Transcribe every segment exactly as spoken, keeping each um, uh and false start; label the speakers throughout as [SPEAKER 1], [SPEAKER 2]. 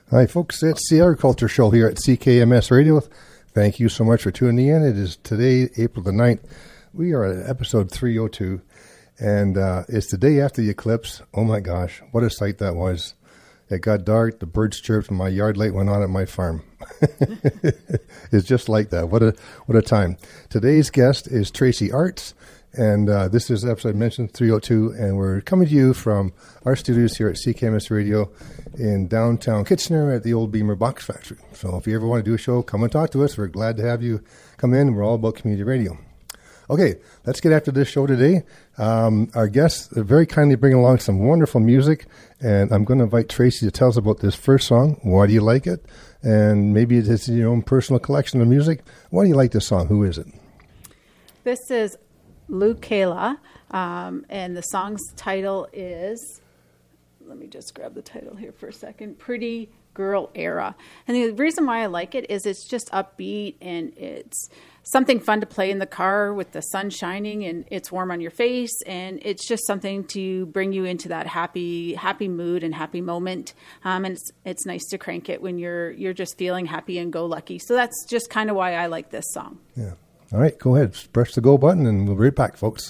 [SPEAKER 1] Hi, folks. It's the Agriculture Show here at C K M S Radio. Thank you so much for tuning in. It is today, April the ninth. We are at episode three oh two, and uh, it's the day after the eclipse. Oh, my gosh. What a sight that was. It got dark, the birds chirped, and my yard light went on at my farm. It's just like that. What a what a time. Today's guest is Tracy Arts, and uh, this is episode I mentioned, three oh two, and we're coming to you from our studios here at C K M S Radio in downtown Kitchener at the old Beamer Box Factory. So if you ever want to do a show, come and talk to us. We're glad to have you come in. We're all about community radio. Okay, let's get after this show today. Um, our guests very kindly bring along some wonderful music, and I'm going to invite Tracy to tell us about this first song. Why do you like it? And maybe it's your own personal collection of music. Why do you like this song? Who is it?
[SPEAKER 2] This is Lou Kayla, um, and the song's title is, let me just grab the title here for a second, Pretty Girl Era. And the reason why I like it is it's just upbeat, and it's something fun to play in the car with the sun shining and it's warm on your face, and it's just something to bring you into that happy happy mood and happy moment. Um, and it's it's nice to crank it when you're you're just feeling happy and go lucky. So that's just kind of why I like this song.
[SPEAKER 1] Yeah. All right, go ahead. Press the go button and we'll be right back, folks.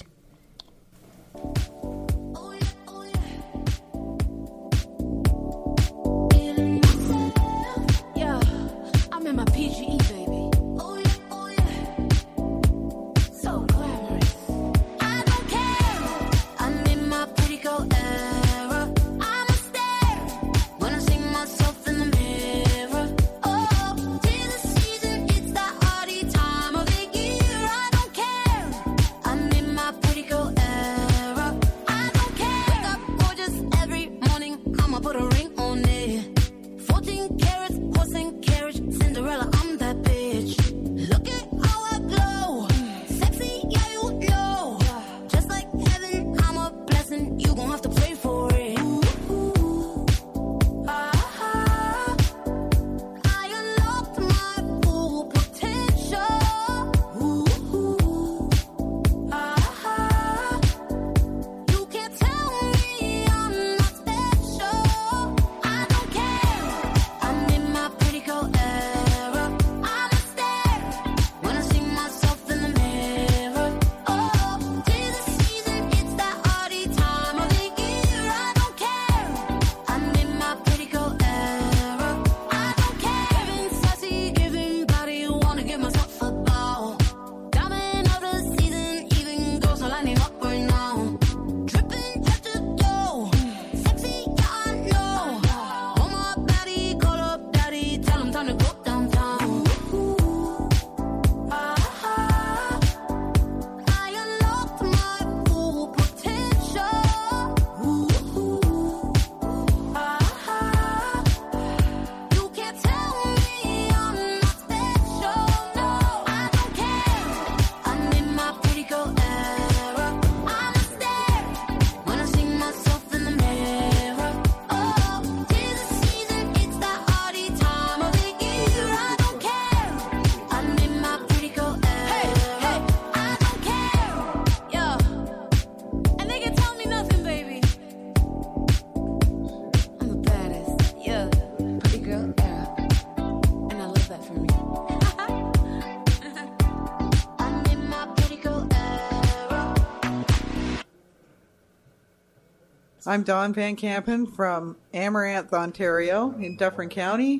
[SPEAKER 3] I'm Dawn Van Campen from Amaranth, Ontario in Dufferin County,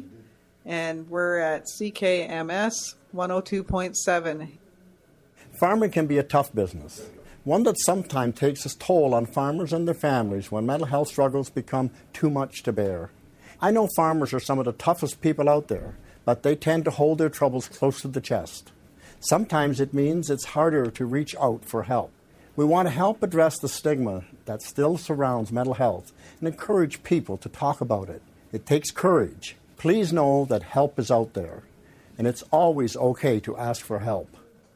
[SPEAKER 3] and we're at C K M S one oh two point seven.
[SPEAKER 4] Farming can be a tough business, one that sometimes takes its toll on farmers and their families when mental health struggles become too much to bear. I know farmers are some of the toughest people out there, but they tend to hold their troubles close to the chest. Sometimes it means it's harder to reach out for help. We want to help address the stigma that still surrounds mental health and encourage people to talk about it. It takes courage. Please know that help is out there, and it's always okay to ask for help.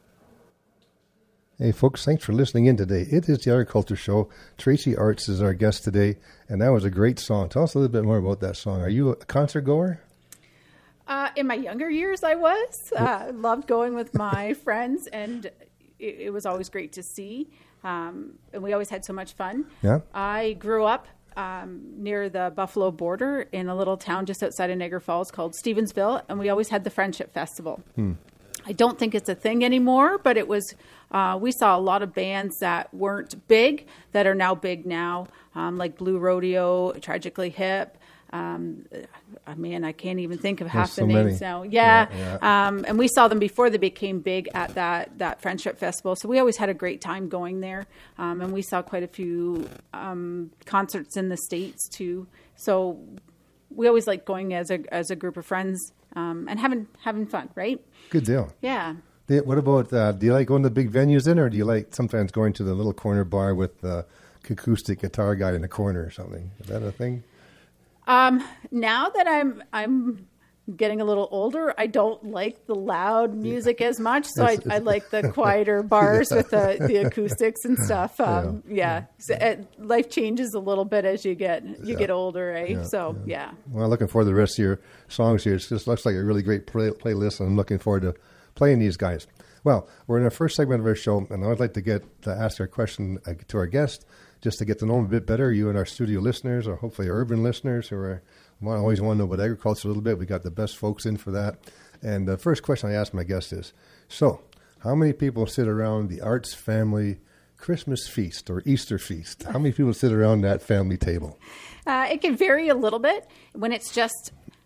[SPEAKER 1] Hey, folks, thanks for listening in today. It is the Agriculture Show. Tracy Arts is our guest today, and that was a great song. Tell us a little bit more about that song. Are you a concert goer?
[SPEAKER 2] Uh, in my younger years, I was. I uh, loved going with my friends, and it, it was always great to see. Um, and we always had so much fun.
[SPEAKER 1] Yeah.
[SPEAKER 2] I grew up um, near the Buffalo border in a little town just outside of Niagara Falls called Stevensville, and we always had the Friendship Festival. Hmm. I don't think it's a thing anymore, but it was, uh, we saw a lot of bands that weren't big that are now big now, um, like Blue Rodeo, Tragically Hip. Um, I mean, I can't even think of half
[SPEAKER 1] There's
[SPEAKER 2] the
[SPEAKER 1] so
[SPEAKER 2] names
[SPEAKER 1] many.
[SPEAKER 2] now. Yeah.
[SPEAKER 1] Yeah, yeah.
[SPEAKER 2] Um, and we saw them before they became big at that, that Friendship Festival. So we always had a great time going there. Um, and we saw quite a few um, concerts in the States too. So we always like going as a as a group of friends um, and having having fun, right?
[SPEAKER 1] Good deal.
[SPEAKER 2] Yeah.
[SPEAKER 1] They- What about, uh, do you like going to big venues then, or do you like sometimes going to the little corner bar with the acoustic guitar guy in the corner or something? Is that a thing?
[SPEAKER 2] Um, now that I'm I'm getting a little older, I don't like the loud music as much. So I, I like the quieter bars with the, the acoustics and stuff. Um, yeah. yeah. So it, life changes a little bit as you get you
[SPEAKER 1] Yeah.
[SPEAKER 2] get older, right?
[SPEAKER 1] Yeah,
[SPEAKER 2] So yeah.
[SPEAKER 1] Well, looking forward to the rest of your songs here. It just looks like a really great play- playlist, and I'm looking forward to playing these guys. Well, we're in our first segment of our show, and I would like to get to ask our question uh, to our guest, just to get to know them a bit better, you and our studio listeners, or hopefully our urban listeners who are well, always want to know about agriculture a little bit. We got the best folks in for that. And the first question I ask my guest is, so how many people sit around the Arts family Christmas feast or Easter feast? How many people sit around that family table?
[SPEAKER 2] Uh, it can vary a little bit when it's just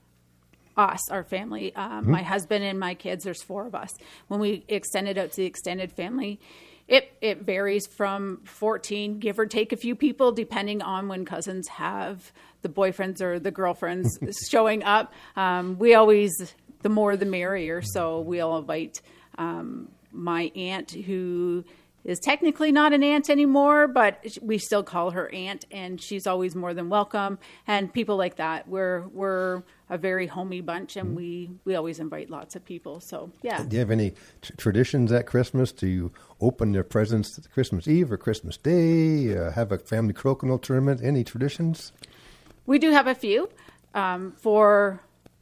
[SPEAKER 2] us, our family, um, mm-hmm. my husband and my kids. There's four of us. When we extend it out to the extended family, it it varies from fourteen, give or take a few people, depending on when cousins have the boyfriends or the girlfriends showing up. Um, we always, the more the merrier. So we'll invite um, my aunt, who is technically not an aunt anymore, but we still call her aunt, and she's always more than welcome. And people like that, we're we're a very homey bunch, and we, we always invite lots of people. So yeah.
[SPEAKER 1] Do you have any t- traditions at Christmas? Do you open their presents Christmas Eve or Christmas Day? Uh, have a family crokinole tournament? Any traditions?
[SPEAKER 2] We do have a few. Um, for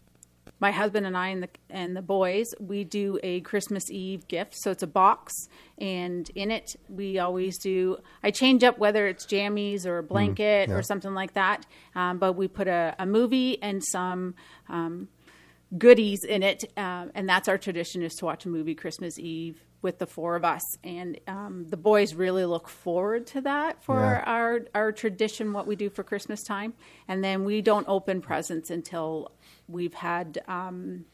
[SPEAKER 2] my husband and I and the and the boys, we do a Christmas Eve gift. So it's a box, and in it we always do, I change up whether it's jammies or a blanket mm, yeah. or something like that. Um, but we put a, a movie and some um, goodies in it. Um, and that's our tradition, is to watch a movie Christmas Eve with the four of us. And um, the boys really look forward to that for
[SPEAKER 1] Yeah.
[SPEAKER 2] our, our tradition, what we do for Christmas time. And then we don't open presents until we've had um,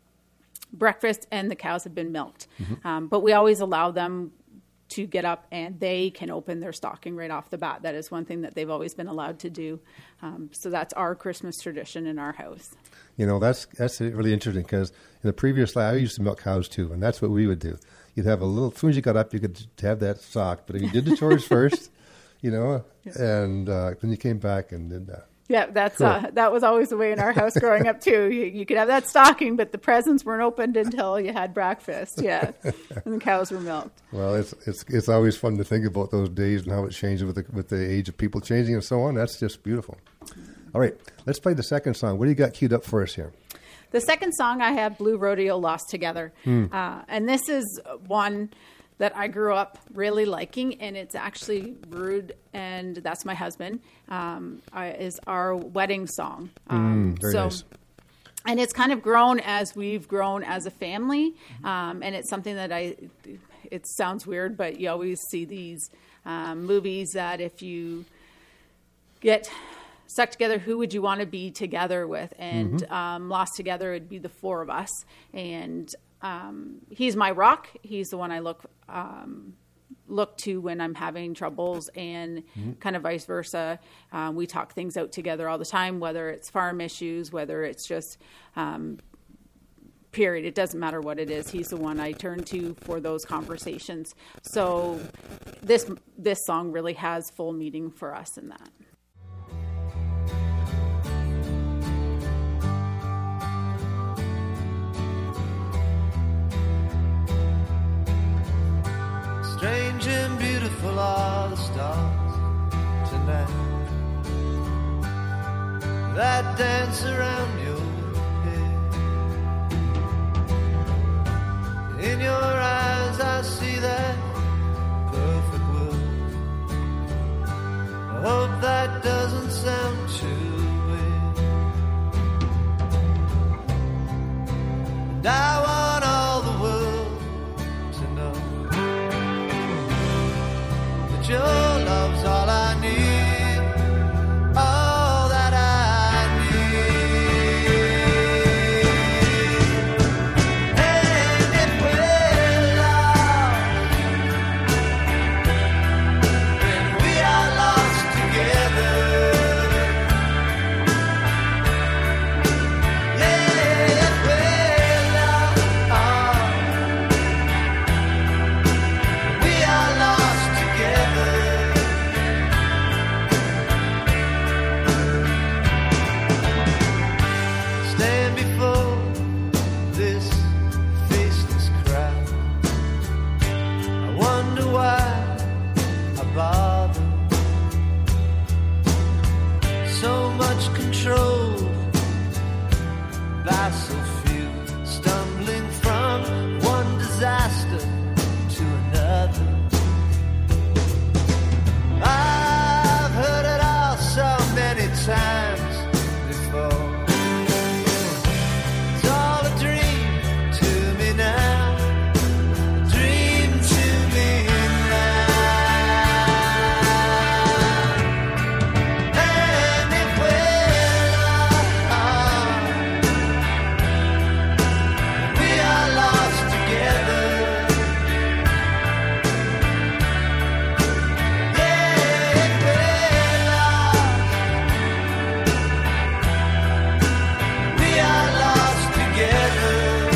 [SPEAKER 2] breakfast and the cows have been milked. Mm-hmm. Um, but we always allow them to get up and they can open their stocking right off the bat. That is one thing that they've always been allowed to do. Um, so that's our Christmas tradition in our house.
[SPEAKER 1] You know, that's that's really interesting, because in the previous life, I used to milk cows too, and that's what we would do. You'd have a little, as soon as you got up, you could have that sock, but if you did the chores first, you know, and uh, then you came back and did that.
[SPEAKER 2] Yeah, that's
[SPEAKER 1] Cool.
[SPEAKER 2] uh, that was always the way in our house growing up too. You, you could have that stocking, but the presents weren't opened until you had breakfast. Yeah, and the cows were milked.
[SPEAKER 1] Well, it's it's it's always fun to think about those days and how it changed with the with the age of people changing and so on. That's just beautiful. All right, let's play the second song. What do you got queued up for us here?
[SPEAKER 2] The second song I have, Blue Rodeo, Lost Together.
[SPEAKER 1] Hmm.
[SPEAKER 2] Uh, and this is one that I grew up really liking, and it's actually Rude, and that's my husband, um, I, is our wedding song. Um,
[SPEAKER 1] Mm, very
[SPEAKER 2] so,
[SPEAKER 1] nice.
[SPEAKER 2] And it's kind of grown as we've grown as a family, um, and it's something that I, it sounds weird, but you always see these um, movies that if you get stuck together, who would you want to be together with? And
[SPEAKER 1] Mm-hmm.
[SPEAKER 2] um, Lost Together, it'd be the four of us. And um, he's my rock. He's the one I look um, look to when I'm having troubles, and
[SPEAKER 1] Mm-hmm.
[SPEAKER 2] kind of vice versa. Uh, we talk things out together all the time, whether it's farm issues, whether it's just um, period. It doesn't matter what it is. He's the one I turn to for those conversations. So this this song really has full meaning for us in that.
[SPEAKER 5] Strange and beautiful are the stars tonight that dance around your head. In your eyes I see that perfect world. I hope that doesn't sound And I want all the world to know that your love's all I need, all that I need. And if we're lost, then we are lost together. Yeah, if we're lost, we are lost together. Stand before this faceless crowd. I wonder why I bother. So much control by so few, stumbling from one disaster to another. I've heard it all so many times before. It's all a dream to me now, a dream to me now. And if we're lost, we are lost together. Yeah, if we're lost, we are lost together.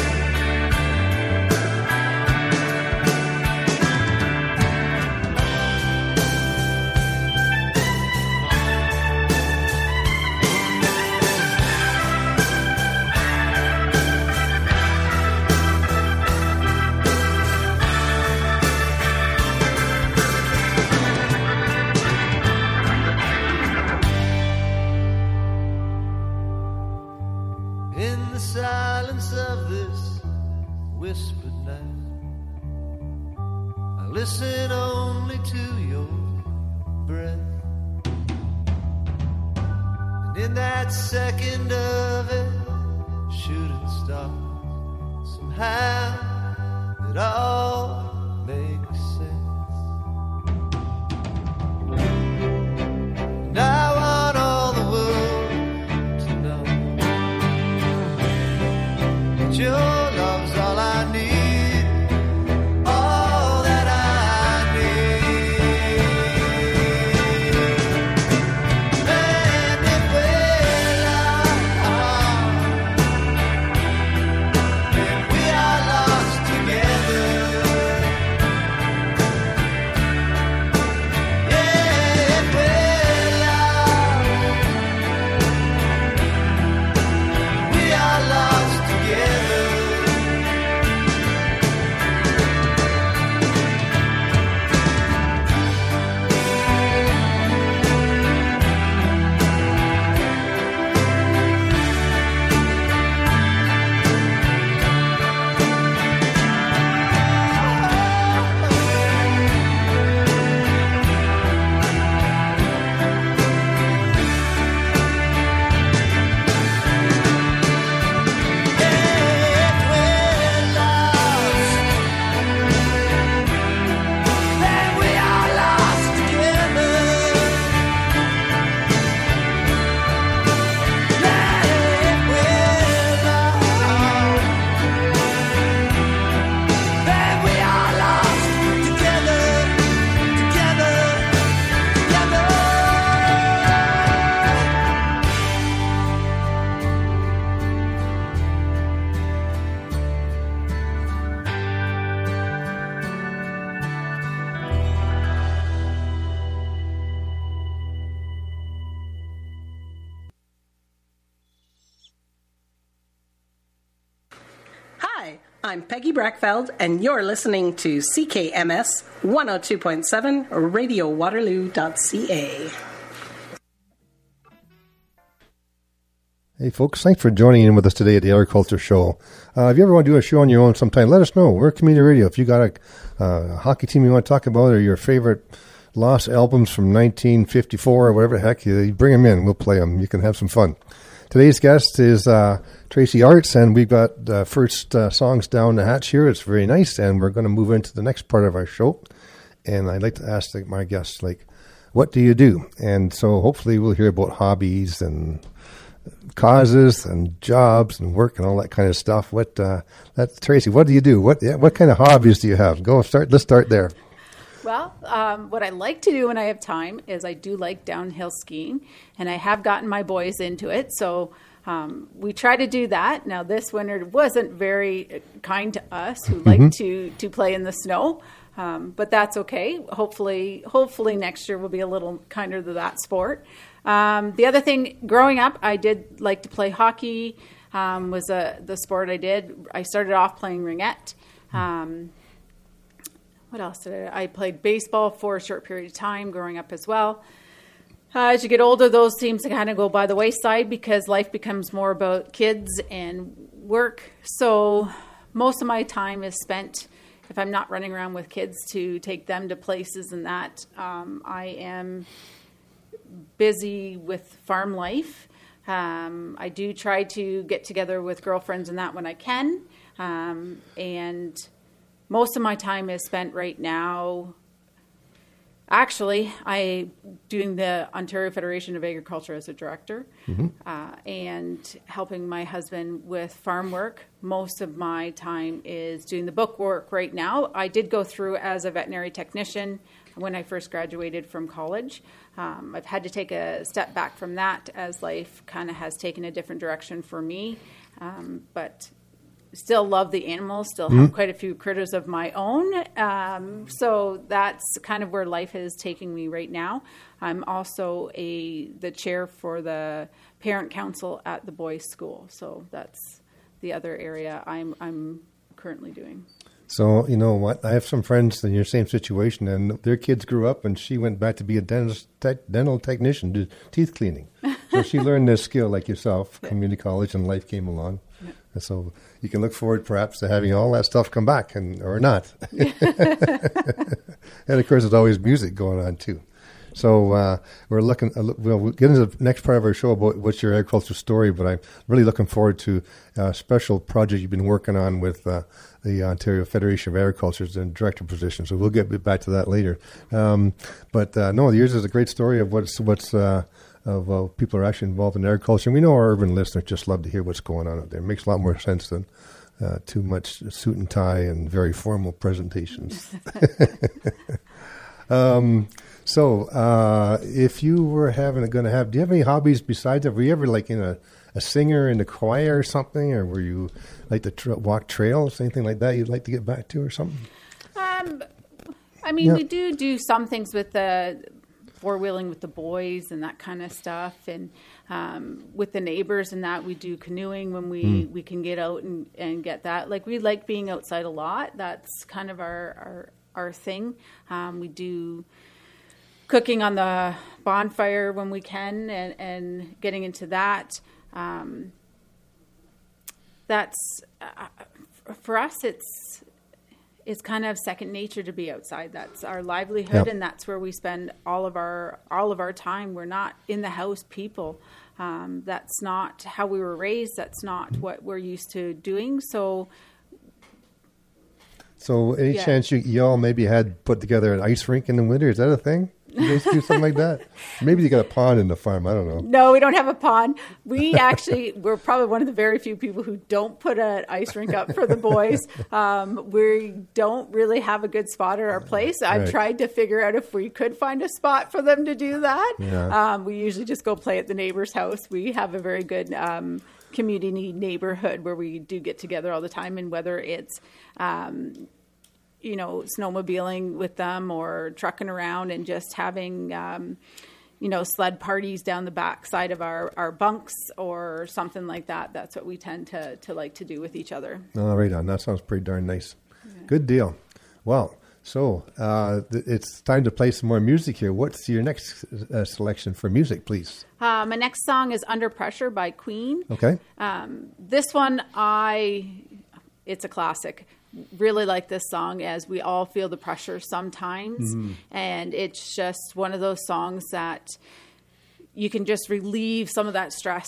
[SPEAKER 5] In the silence of this whispered night, I listen only to your breath. And in that second of it, shooting star, somehow it all makes sense. And I want all the world to know that your love's all I need, all that I need. And if we're lost, then we are lost together. Yeah, if we're lost, we are lost together.
[SPEAKER 6] Hi, I'm Peggy Brackfeld, and you're listening to C K M S one oh two point seven radio waterloo dot c a.
[SPEAKER 1] Hey, folks, thanks for joining in with us today at the Agriculture Show. Uh, if you ever want to do a show on your own sometime, let us know. We're community radio. If you got a uh, hockey team you want to talk about or your favorite lost albums from nineteen fifty-four or whatever the heck, you, you bring them in. We'll play them. You can have some fun. today's guest is uh, Tracy Arts, and we've got the uh, first uh, songs down the hatch here. It's very nice, and we're going to move into the next part of our show. And I'd like to ask like, my guests, like, what do you do? And so hopefully we'll hear about hobbies and causes and jobs and work and all that kind of stuff. What, uh, that Tracy, what do you do? What, yeah, what kind of hobbies do you have? Go start. Let's start there.
[SPEAKER 2] Well, um, what I like to do when I have time is I do like downhill skiing, and I have gotten my boys into it. So um, we try to do that. Now, this winter wasn't very kind to us who
[SPEAKER 1] Mm-hmm.
[SPEAKER 2] like to, to play in the snow, um, but that's okay. Hopefully, hopefully next year will be a little kinder to that sport. Um, the other thing, growing up, I did like to play hockey. Um, was a, the sport I did. I started off playing ringette. Um, What else did I? I played baseball for a short period of time growing up as well. Uh, as you get older, those seem to kind of go by the wayside because life becomes more about kids and work. So most of my time is spent, if I'm not running around with kids to take them to places and that, um, I am busy with farm life. Um, I do try to get together with girlfriends and that when I can. Um, and most of my time is spent right now. Actually, I doing the Ontario Federation of Agriculture as a director, mm-hmm. uh, and helping my husband with farm work. Most of my time is doing the book work right now. I did go through as a veterinary technician when I first graduated from college. Um, I've had to take a step back from that as life kind of has taken a different direction for me, um, but still love the animals, still have mm-hmm. quite a few critters of my own. Um, so that's kind of where life is taking me right now. I'm also a the chair for the parent council at the boys' school. So that's the other area I'm I'm currently doing.
[SPEAKER 1] So, you know what? I have some friends in your same situation, and their kids grew up, and she went back to be a dentist, tech, dental technician, do teeth cleaning. So she learned this skill like yourself, community college, and life came along. Yeah. And so you can look forward perhaps to having all that stuff come back, and or not. And of course, there's always music going on too. So uh, we're looking. Uh, well, we'll get into the next part of our show about what's your agriculture story. But I'm really looking forward to a special project you've been working on with uh, the Ontario Federation of Agriculture in director position. So we'll get back to that later. Um, but uh, no, yours is a great story of what's what's. Uh, of uh, people are actually involved in agriculture. And we know our urban listeners just love to hear what's going on out there. It makes a lot more sense than uh, too much suit and tie and very formal presentations. um, so uh, if you were having going to have, do you have any hobbies besides that? Were you ever like in a, a singer in the choir or something? Or were you like to tra- walk trails, anything like that you'd like to get back to or something?
[SPEAKER 2] Um, I mean,
[SPEAKER 1] Yeah.
[SPEAKER 2] we do do some things with the four-wheeling with the boys and that kind of stuff, and um, with the neighbors and that, we do canoeing when we, mm. we can get out and, and get that. Like, we like being outside a lot. That's kind of our our, our thing. Um, we do cooking on the bonfire when we can, and, and getting into that. Um, that's, uh, for us, it's It's kind of second nature to be outside. That's our livelihood,
[SPEAKER 1] Yep.
[SPEAKER 2] and that's where we spend all of our all of our time. We're not in the house people. Um, that's not how we were raised. That's not what we're used to doing. So,
[SPEAKER 1] So any
[SPEAKER 2] Yeah.
[SPEAKER 1] chance you, you all maybe had put together an ice rink in the winter? Is that a thing? You guys do something like that? Maybe you got a pond in the farm. I don't know.
[SPEAKER 2] no, we don't have a pond. We actually, we're probably one of the very few people who don't put an ice rink up for the boys. Um, we don't really have a good spot at our place. I've
[SPEAKER 1] Right.
[SPEAKER 2] tried to figure out if we could find a spot for them to do that.
[SPEAKER 1] Yeah.
[SPEAKER 2] Um, we usually just go play at the neighbor's house. We have a very good um, community neighborhood where we do get together all the time, and whether it's um, you know, snowmobiling with them or trucking around and just having, um, you know, sled parties down the back side of our, our bunks or something like that. That's what we tend to, to like to do with each other.
[SPEAKER 1] Oh, right on. That sounds pretty darn nice. Yeah. Good deal. Well, so uh, th- it's time to play some more music here. What's your next uh, selection for music, please?
[SPEAKER 2] Uh, my next song is Under Pressure by Queen.
[SPEAKER 1] Okay.
[SPEAKER 2] Um, this one, I, it's a classic. Really like this song, as we all feel the pressure sometimes. Mm-hmm. And it's just one of those songs that you can just relieve some of that stress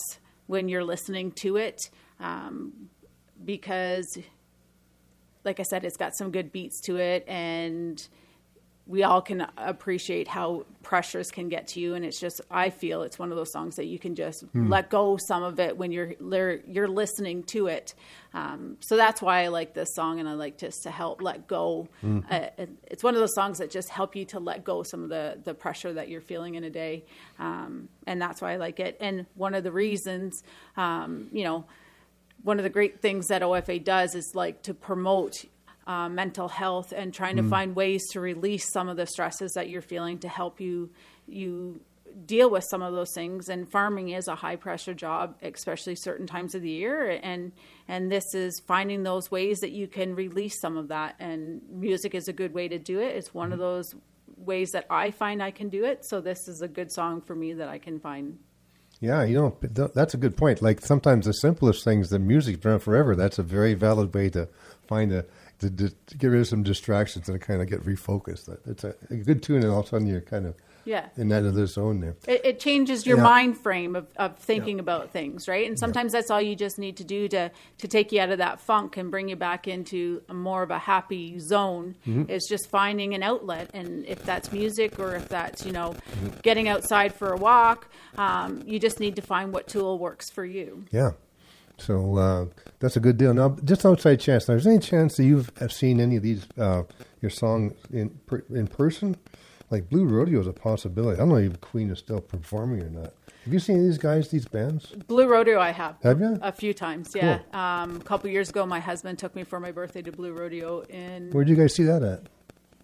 [SPEAKER 2] when you're listening to it, um, because, like I said, it's got some good beats to it, and we all can appreciate how pressures can get to you. And it's just, I feel it's one of those songs that you can just mm. let go some of it when you're you're listening to it. Um, so that's why I like this song, and I like just to help let go. Mm. Uh, it's one of those songs that just help you to let go some of the, the pressure that you're feeling in a day. Um, and that's why I like it. And one of the reasons, um, you know, one of the great things that O F A does is like to promote Uh, mental health and trying to mm. find ways to release some of the stresses that you're feeling to help you you deal with some of those things. And farming is a high pressure job, especially certain times of the year. And and this is finding those ways that you can release some of that. And music is a good way to do it. It's one mm. of those ways that I find I can do it. So this is a good song for me that I can find.
[SPEAKER 1] Yeah, you know, that's a good point. Like sometimes the simplest things, the music's been around forever. That's a very valid way to find a, to, to get rid of some distractions and kind of get refocused. It's a, a good tune, and all of a sudden you're kind of
[SPEAKER 2] yeah.
[SPEAKER 1] in that other zone there.
[SPEAKER 2] It, it changes your
[SPEAKER 1] yeah.
[SPEAKER 2] mind frame of, of thinking
[SPEAKER 1] yeah.
[SPEAKER 2] about things, right? And sometimes
[SPEAKER 1] yeah.
[SPEAKER 2] that's all you just need to do to, to take you out of that funk and bring you back into a more of a happy zone, mm-hmm. is just finding an outlet. And if that's music, or if that's, you know, mm-hmm. getting outside for a walk, um, you just need to find what tool works for you.
[SPEAKER 1] Yeah. So uh, that's a good deal. Now, just outside chance, now, is there any chance that you've have seen any of these, uh, your songs in per, in person? Like Blue Rodeo is a possibility. I don't know if Queen is still performing or not. Have you seen these guys, these bands?
[SPEAKER 2] Blue Rodeo I have.
[SPEAKER 1] Have you?
[SPEAKER 2] A few times, yeah.
[SPEAKER 1] Cool.
[SPEAKER 2] Um, a couple years ago, my husband took me for my birthday to Blue Rodeo in...
[SPEAKER 1] Where'd you guys see that at?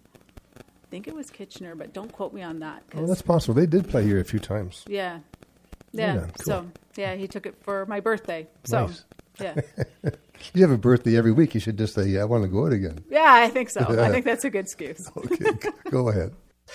[SPEAKER 2] I think it was Kitchener, but don't quote me on that.
[SPEAKER 1] Oh, that's possible. They did play here a few times.
[SPEAKER 2] Yeah. Yeah, yeah, cool. So, yeah, he took it for my birthday. So,
[SPEAKER 1] nice.
[SPEAKER 2] Yeah.
[SPEAKER 1] You have a birthday every week. You should just say, yeah, I want to go out again.
[SPEAKER 2] Yeah, I think so. I think that's a good excuse.
[SPEAKER 1] Okay, go ahead.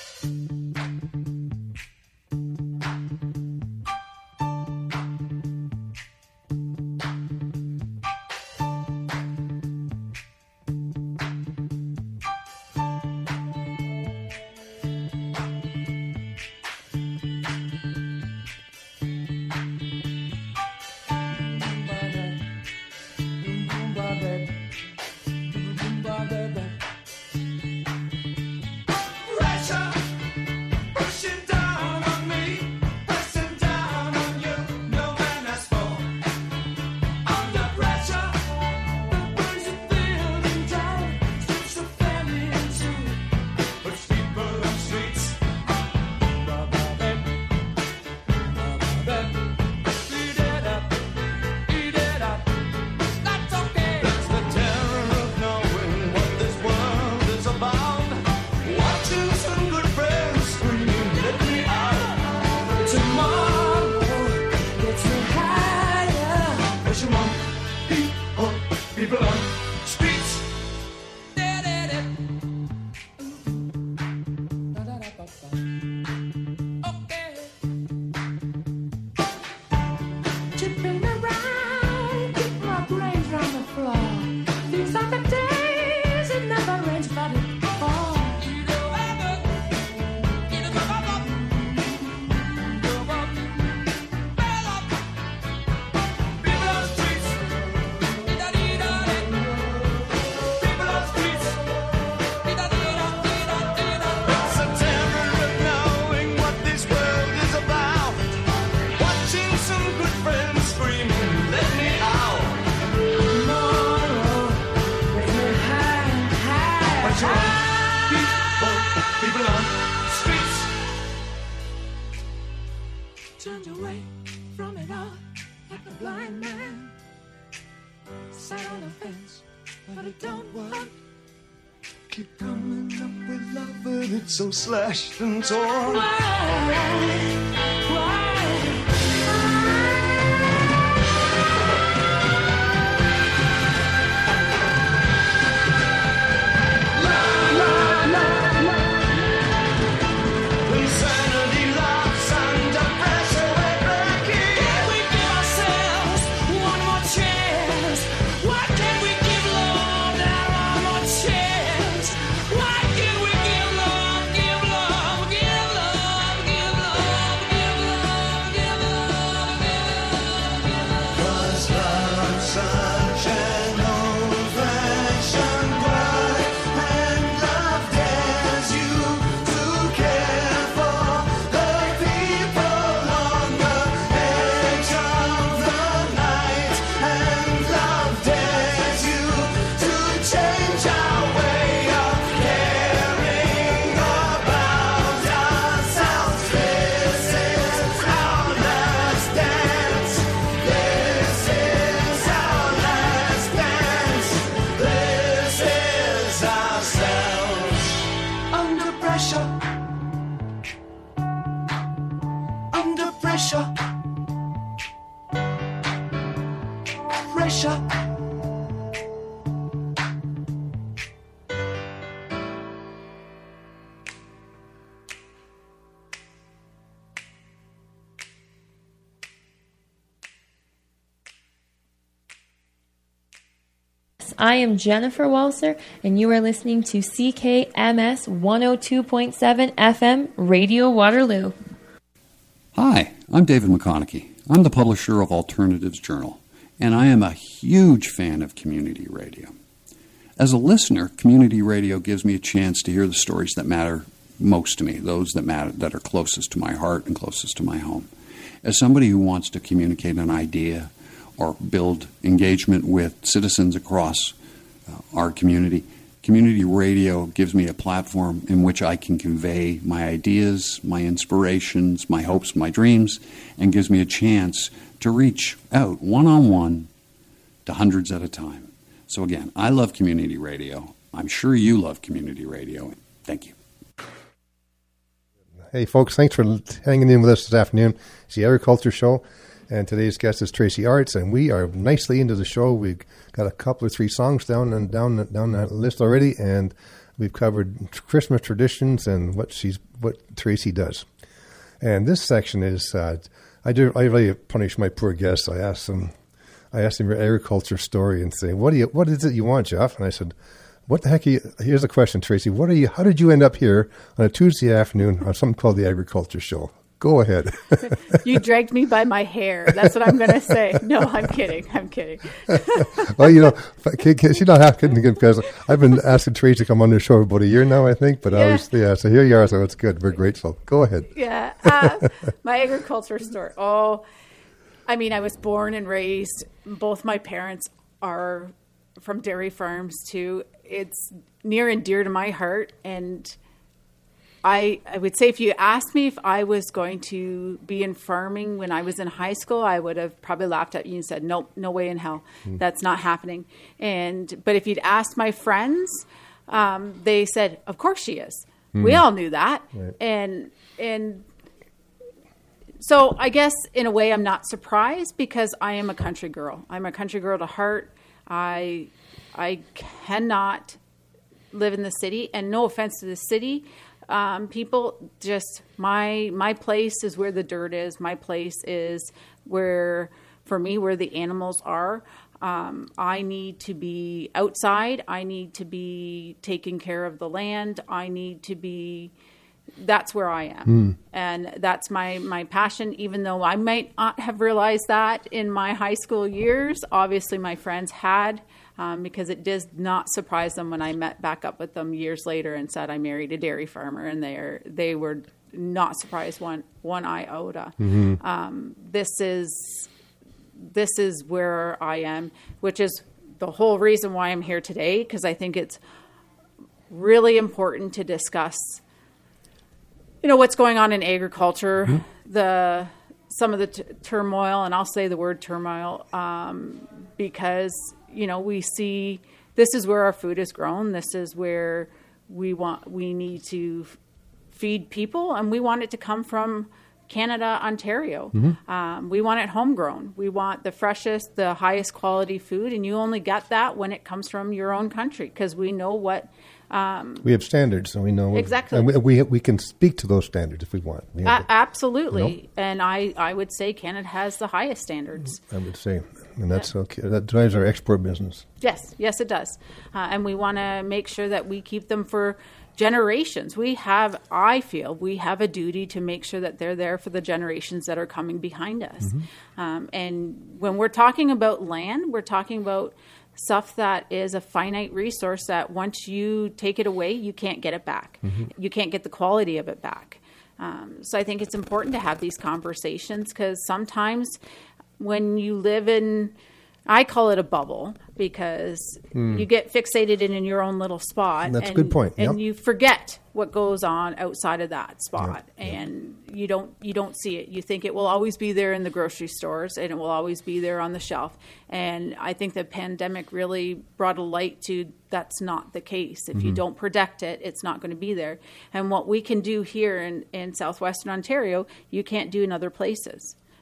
[SPEAKER 7] Turned away from it all like a blind man. Sat on the fence, but it don't work.
[SPEAKER 5] Keep coming up with love, but it's so slashed and torn.
[SPEAKER 7] Why? Why?
[SPEAKER 5] Give love, give love, give love.
[SPEAKER 7] shop.
[SPEAKER 8] I am Jennifer Walser, and you are listening to C K M S one oh two point seven F M Radio Waterloo.
[SPEAKER 9] Hi, I'm David McConaughey. I'm the publisher of Alternatives Journal, and I am a huge fan of community radio. As a listener, community radio gives me a chance to hear the stories that matter most to me, those that matter that are closest to my heart and closest to my home. As somebody who wants to communicate an idea or build engagement with citizens across uh, our community, community radio gives me a platform in which I can convey my ideas, my inspirations, my hopes, my dreams, and gives me a chance to reach out one-on-one to hundreds at a time. So again, I love community radio. I'm sure you love community radio. Thank you.
[SPEAKER 1] Hey, folks, thanks for hanging in with us this afternoon. It's the Agriculture Show. And today's guest is Tracy Arts, and we are nicely into the show. We've got a couple or three songs down and down down that list already, and we've covered Christmas traditions and what she's what Tracy does. And this section is uh, I do I really punish my poor guests. I asked them I asked them your agriculture story and say, what do you what is it you want, Jeff? And I said, what the heck are you, here's a question, Tracy. What are you? How did you end up here on a Tuesday afternoon on something called the Agriculture Show? Go ahead.
[SPEAKER 2] You dragged me by my hair. That's what I'm going to say. No, I'm kidding. I'm kidding.
[SPEAKER 1] Well, you know, she's not half kidding again, because I've been asking Tracy to come on the show for about a year now, I think. But yeah. I always, yeah, so here you are. So it's good. We're grateful. Go ahead.
[SPEAKER 2] Yeah. Uh, my agriculture story. Oh, I mean, I was born and raised. Both my parents are from dairy farms, too. It's near and dear to my heart. And I, I would say if you asked me if I was going to be in farming when I was in high school, I would have probably laughed at you and said, nope, no way in hell. Mm. That's not happening. And but if you'd asked my friends, um, they said, of course she is. Mm. We all knew that. Right. And and so I guess in a way I'm not surprised, because I am a country girl. I'm a country girl to heart. I I cannot live in the city, and no offense to the city. Um, people just, my, my place is where the dirt is. My place is where, for me, where the animals are. Um, I need to be outside. I need to be taking care of the land. I need to be, that's where I am. Mm. And that's my, my passion, even though I might not have realized that in my high school years. Obviously, my friends had. Um, because it does not surprise them when I met back up with them years later and said I married a dairy farmer, and they are they were not surprised one one iota. Mm-hmm. Um, this is this is where I am, which is the whole reason why I'm here today, because I think it's really important to discuss, you know, what's going on in agriculture, mm-hmm. the some of the t- turmoil, and I'll say the word turmoil um, because. You know, we see this is where our food is grown. This is where we want, we need to f- feed people, and we want it to come from Canada, Ontario. Mm-hmm. Um, we want it homegrown. We want the freshest, the highest quality food, and you only get that when it comes from your own country, because we know what. Um,
[SPEAKER 1] we have standards, and we know
[SPEAKER 2] exactly.
[SPEAKER 1] And we, we we can speak to those standards if we want. We
[SPEAKER 2] A- absolutely, you know? And I, I would say Canada has the highest standards.
[SPEAKER 1] I would say, and that's okay. That drives our export business.
[SPEAKER 2] Yes, yes, it does, uh, and we want to make sure that we keep them for generations. We have, I feel, we have a duty to make sure that they're there for the generations that are coming behind us. Mm-hmm. Um, and when we're talking about land, we're talking about stuff that is a finite resource that once you take it away, you can't get it back. Mm-hmm. You can't get the quality of it back. Um, so I think it's important to have these conversations, because sometimes when you live in, I call it a bubble, because mm. you get fixated in, in your own little spot.
[SPEAKER 1] That's
[SPEAKER 2] and,
[SPEAKER 1] a good point.
[SPEAKER 2] And
[SPEAKER 1] yep.
[SPEAKER 2] you forget what goes on outside of that spot,
[SPEAKER 1] yep.
[SPEAKER 2] and yep. you don't you don't see it. You think it will always be there in the grocery stores, and it will always be there on the shelf. And I think the pandemic really brought a light to that's not the case. If mm-hmm. you don't protect it, it's not going to be there. And what we can do here in, in southwestern Ontario, you can't do in other places,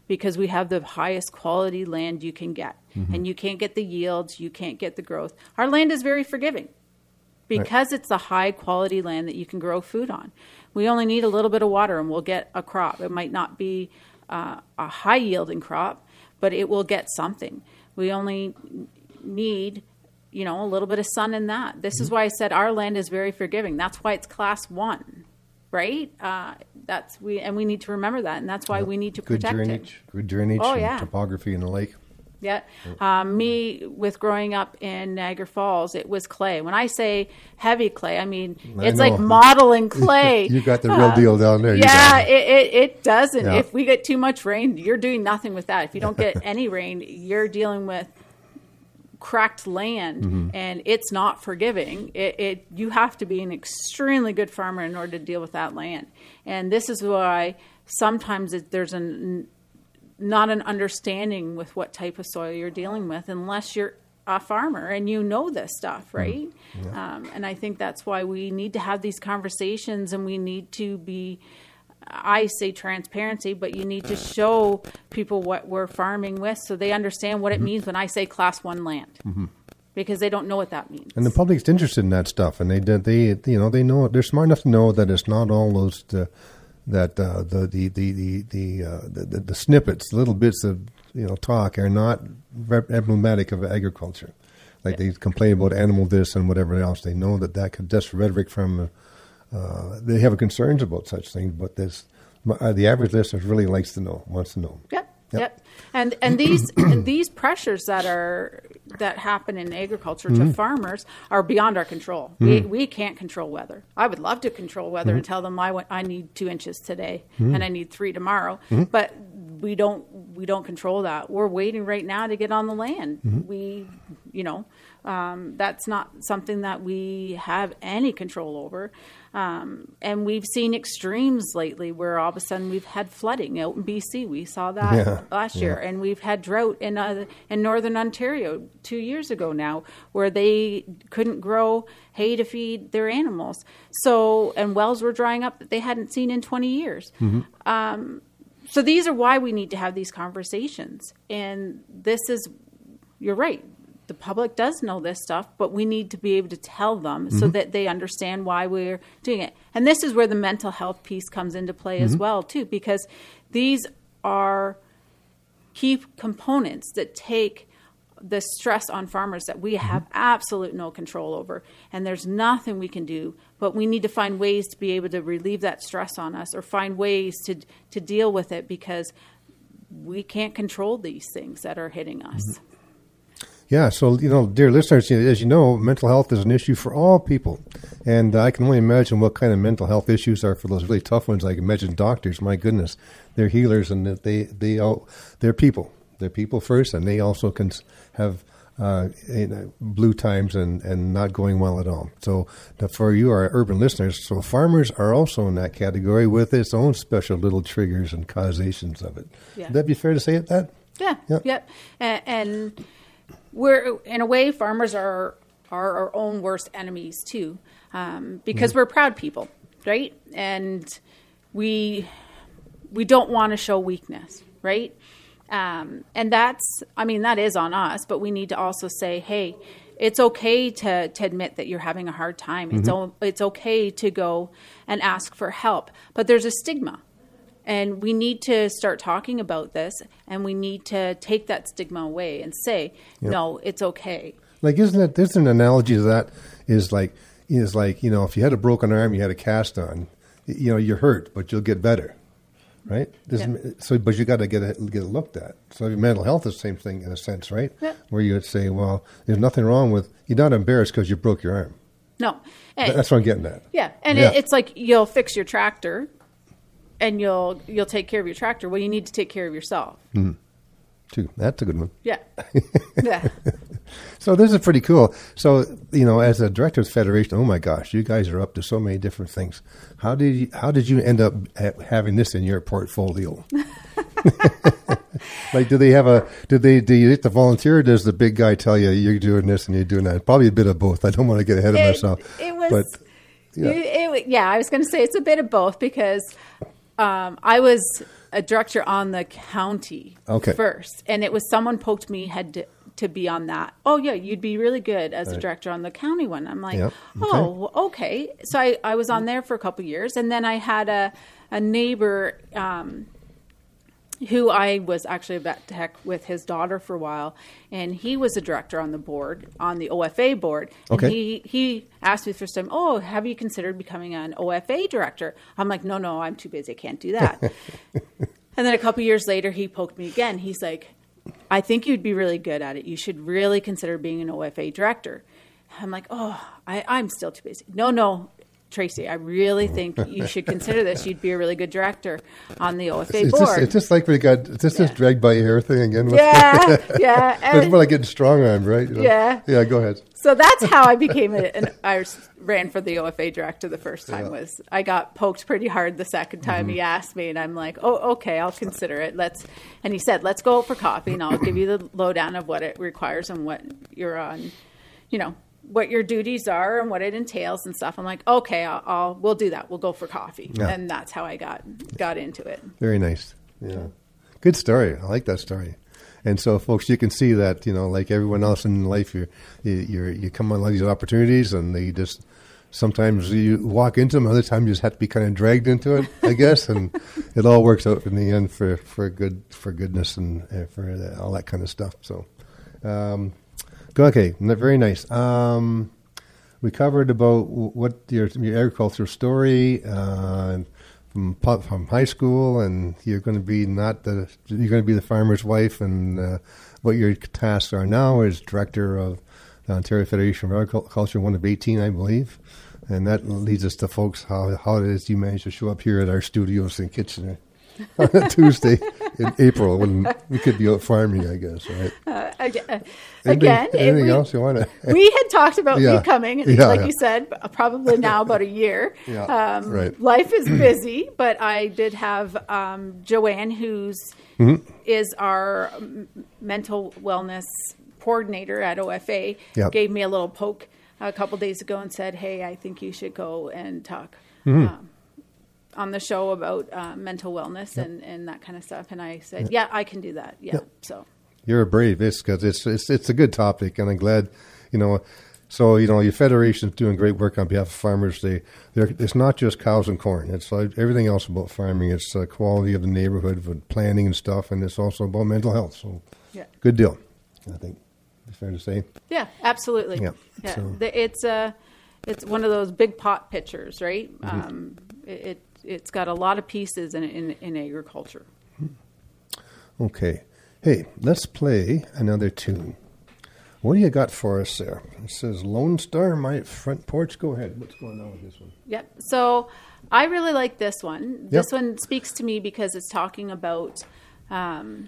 [SPEAKER 2] because we have the highest quality land you can get.
[SPEAKER 1] Mm-hmm.
[SPEAKER 2] And you can't get the yields, you can't get the growth. Our land is very forgiving because right. it's the high quality land that you can grow food on. We only need a little bit of water and we'll get a crop. It might not be uh, a high yielding crop, but it will get something. We only need, you know, a little bit of sun in that. This mm-hmm. is why I said our land is very forgiving. That's why it's class one, right? Uh, that's we and we need to remember that, and that's why we need to
[SPEAKER 1] good
[SPEAKER 2] protect
[SPEAKER 1] drainage,
[SPEAKER 2] it.
[SPEAKER 1] Good drainage,
[SPEAKER 2] oh,
[SPEAKER 1] and
[SPEAKER 2] yeah.
[SPEAKER 1] topography in the lake.
[SPEAKER 2] Yeah. Um, me, with growing up in Niagara Falls, it was clay. When I say heavy clay, I mean,
[SPEAKER 1] I
[SPEAKER 2] it's
[SPEAKER 1] know.
[SPEAKER 2] like modeling clay.
[SPEAKER 1] You got the real deal down there. You
[SPEAKER 2] Yeah,
[SPEAKER 1] got
[SPEAKER 2] it, it, it doesn't.
[SPEAKER 1] Yeah.
[SPEAKER 2] If we get too much rain, you're doing nothing with that. If you don't get any rain, you're dealing with cracked land,
[SPEAKER 1] Mm-hmm.
[SPEAKER 2] and it's not forgiving. It, it you have to be an extremely good farmer in order to deal with that land. And this is why sometimes it, there's an not an understanding with what type of soil you're dealing with unless you're a farmer and you know this stuff, right?
[SPEAKER 1] Mm. Yeah.
[SPEAKER 2] Um, and I think that's why we need to have these conversations, and we need to be, I say transparency, but you need to show people what we're farming with so they understand what it
[SPEAKER 1] Mm-hmm.
[SPEAKER 2] means when I say class one land. Mm-hmm. Because they don't know what that means.
[SPEAKER 1] And the public's interested in that stuff, and they they you know they know they're smart enough to know that it's not all those uh, that uh, the the the the the, uh, the the the snippets, the little bits of you know talk are not rep- emblematic of agriculture. Like yeah. they complain about animal this and whatever else. They know that that could just rhetoric from. Uh, they have concerns about such things, but this uh, the average listener really likes to know, wants to know.
[SPEAKER 2] Yep. Yep. yep. And and these and these pressures that are that happen in agriculture to
[SPEAKER 1] Mm-hmm.
[SPEAKER 2] farmers are beyond our control.
[SPEAKER 1] Mm-hmm.
[SPEAKER 2] We we can't control weather. I would love to control weather
[SPEAKER 1] Mm-hmm.
[SPEAKER 2] and tell them I want, I need two inches today
[SPEAKER 1] Mm-hmm.
[SPEAKER 2] and I need three tomorrow.
[SPEAKER 1] Mm-hmm.
[SPEAKER 2] But we don't we don't control that. We're waiting right now to get on the land.
[SPEAKER 1] Mm-hmm.
[SPEAKER 2] We you know um, that's not something that we have any control over. Um, and we've seen extremes lately where all of a sudden we've had flooding out in B C. We saw that
[SPEAKER 1] Yeah,
[SPEAKER 2] last
[SPEAKER 1] yeah.
[SPEAKER 2] year. And we've had drought in uh, in northern Ontario two years ago now where they couldn't grow hay to feed their animals. So, and wells were drying up that they hadn't seen in twenty years.
[SPEAKER 1] Mm-hmm.
[SPEAKER 2] Um, so these are why we need to have these conversations. And this is, you're right. The public does know this stuff, but we need to be able to tell them mm-hmm. so that they understand why we're doing it. And this is where the mental health piece comes into play mm-hmm. as well, too, because these are key components that take the stress on farmers that we have mm-hmm. absolute no control over. And there's nothing we can do, but we need to find ways to be able to relieve that stress on us or find ways to to deal with it because we can't control these things that are hitting us.
[SPEAKER 1] Mm-hmm. Yeah, so, you know, dear listeners, as you know, mental health is an issue for all people. And I can only imagine what kind of mental health issues are for those really tough ones. I can imagine doctors, my goodness, they're healers and they, they all, they're people. They're people first, and they also can have uh, you know, blue times and, and not going well at all. So the, for you, our urban listeners, so farmers are also in that category with its own special little triggers and causations of it.
[SPEAKER 2] Yeah.
[SPEAKER 1] Would that be fair to say it that?
[SPEAKER 2] Yeah,
[SPEAKER 1] yeah.
[SPEAKER 2] yep. And, and we're, in a way, farmers are, are our own worst enemies, too, um, because mm. we're proud people, right? And we we don't want to show weakness, right? Um, and that's, I mean, that is on us, but we need to also say, hey, it's okay to, to admit that you're having a hard time. Mm-hmm. It's, o- it's okay to go and ask for help, but there's a stigma. And we need to start talking about this, and we need to take that stigma away and say, yep. no, it's okay.
[SPEAKER 1] Like, isn't it, there's an analogy to that is like, is like, you know, if you had a broken arm, you had a cast on, you know, you're hurt, but you'll get better. Right. This,
[SPEAKER 2] yeah.
[SPEAKER 1] So, but you got to get it get it looked at. So, your mental health is the same thing in a sense, right?
[SPEAKER 2] Yeah.
[SPEAKER 1] Where you would say, well, there's nothing wrong with you're not embarrassed because you broke your arm.
[SPEAKER 2] No, and,
[SPEAKER 1] that's what I'm getting at.
[SPEAKER 2] Yeah, and
[SPEAKER 1] yeah.
[SPEAKER 2] It, it's like you'll fix your tractor, and you'll you'll take care of your tractor. Well, you need to take care of yourself.
[SPEAKER 1] Mm-hmm. Too. That's a good one.
[SPEAKER 2] Yeah. Yeah.
[SPEAKER 1] So this is pretty cool. So, you know, as a director of the Federation, oh my gosh, you guys are up to so many different things. How did you, how did you end up ha- having this in your portfolio? Like, do they have a, do they, do you get to volunteer or does the big guy tell you you're doing this and you're doing that? Probably a bit of both. I don't want to get ahead of
[SPEAKER 2] it,
[SPEAKER 1] myself.
[SPEAKER 2] It was,
[SPEAKER 1] but, yeah.
[SPEAKER 2] It, it, yeah, I was going to say it's a bit of both because um, I was a director on the county
[SPEAKER 1] Okay.
[SPEAKER 2] first, and it was someone poked me had to, to be on that. Oh yeah, you'd be really good as
[SPEAKER 1] Right.
[SPEAKER 2] a director on the county one. I'm like,
[SPEAKER 1] Yep.
[SPEAKER 2] oh, well, okay. So I, I was on there for a couple of years, and then I had a a neighbor. Um, who I was actually about to heck with his daughter for a while, and he was a director on the board, on the O F A board. And
[SPEAKER 1] Okay.
[SPEAKER 2] he, he asked me the first time, oh, have you considered becoming an O F A director? I'm like, no, no, I'm too busy. I can't do that. And then a couple years later, he poked me again. He's like, I think you'd be really good at it. You should really consider being an O F A director. I'm like, oh, I, I'm still too busy. No, no, Tracy, I really think you should consider this. You'd be a really good director on the O F A
[SPEAKER 1] It's
[SPEAKER 2] board.
[SPEAKER 1] just, it's just like we got it's just this
[SPEAKER 2] Yeah.
[SPEAKER 1] dragged by your hair thing again. with-
[SPEAKER 2] Yeah, yeah.
[SPEAKER 1] But it's
[SPEAKER 2] And-
[SPEAKER 1] more like getting strong armed, right? You know?
[SPEAKER 2] Yeah.
[SPEAKER 1] Yeah, go ahead.
[SPEAKER 2] So that's how I became a, an. I was- ran for the O F A director the first time.
[SPEAKER 1] Yeah.
[SPEAKER 2] Was I got poked pretty hard the second time
[SPEAKER 1] Mm-hmm.
[SPEAKER 2] he asked me, and I'm like, oh, okay, I'll consider it. Let's. And he said, let's go out for coffee, and I'll give you the lowdown of what it requires and what you're on. You know what your duties are and what it entails and stuff. I'm like, okay, I'll, I'll we'll do that. We'll go for coffee,
[SPEAKER 1] Yeah.
[SPEAKER 2] and that's how I got got into it.
[SPEAKER 1] Very nice. Yeah. Good story. I like that story. And so, folks, you can see that, you know, like everyone else in life, you're, you you're, you come on all these opportunities, and they just, sometimes you walk into them, other times you just have to be kind of dragged into it, I guess, and it all works out in the end for, for good, for goodness and uh, for uh, all that kind of stuff. So, um, okay, very nice. Um, we covered about what your, your agricultural story, uh, from pu- from high school, and you're going to be not the you're going to be the farmer's wife, and uh, what your tasks are now is director of the Ontario Federation of Agriculture, one of eighteen, I believe, and that leads us to folks how how it is you managed to show up here at our studios in Kitchener on a Tuesday in April when we could be out farming, I guess, right?
[SPEAKER 2] Uh, ag- uh,
[SPEAKER 1] Anything,
[SPEAKER 2] again, it-
[SPEAKER 1] anything
[SPEAKER 2] we-
[SPEAKER 1] else you want to?
[SPEAKER 2] we had talked about
[SPEAKER 1] Yeah.
[SPEAKER 2] me coming, and
[SPEAKER 1] Yeah,
[SPEAKER 2] like
[SPEAKER 1] yeah.
[SPEAKER 2] you said, probably now about a year.
[SPEAKER 1] Yeah,
[SPEAKER 2] um,
[SPEAKER 1] right.
[SPEAKER 2] Life is busy, but I did have um, Joanne, who's
[SPEAKER 1] Mm-hmm.
[SPEAKER 2] is our um, mental wellness coordinator at O F A,
[SPEAKER 1] Yep.
[SPEAKER 2] gave me a little poke a couple days ago and said, "Hey, I think you should go and talk."
[SPEAKER 1] Mm-hmm.
[SPEAKER 2] Um, on the show about uh, mental wellness and, and that kind of stuff, and I said, "Yeah, I can do that." Yeah,
[SPEAKER 1] Yep.
[SPEAKER 2] so
[SPEAKER 1] You're a brave, it's because it's, it's it's a good topic, and I'm glad, you know. So you know, your federation's doing great work on behalf of farmers. They, they're, it's not just cows and corn. It's like everything else about farming. It's the quality of the neighborhood, with planning and stuff, and it's also about mental health. So,
[SPEAKER 2] yeah.
[SPEAKER 1] good deal. I think it's fair to say.
[SPEAKER 2] Yeah, absolutely.
[SPEAKER 1] Yeah,
[SPEAKER 2] Yeah,
[SPEAKER 1] so-
[SPEAKER 2] The- it's a, it's one of those big pot pictures, right?
[SPEAKER 1] Mm-hmm.
[SPEAKER 2] Um, it, it it's got a lot of pieces in in, in agriculture.
[SPEAKER 1] Okay, hey, let's play another tune. What do you got for us there? It says Lone Star, My Front Porch. Go ahead. What's going on with this one?
[SPEAKER 2] Yep. So I really like this one.
[SPEAKER 1] Yep.
[SPEAKER 2] This one speaks to me because it's talking about um,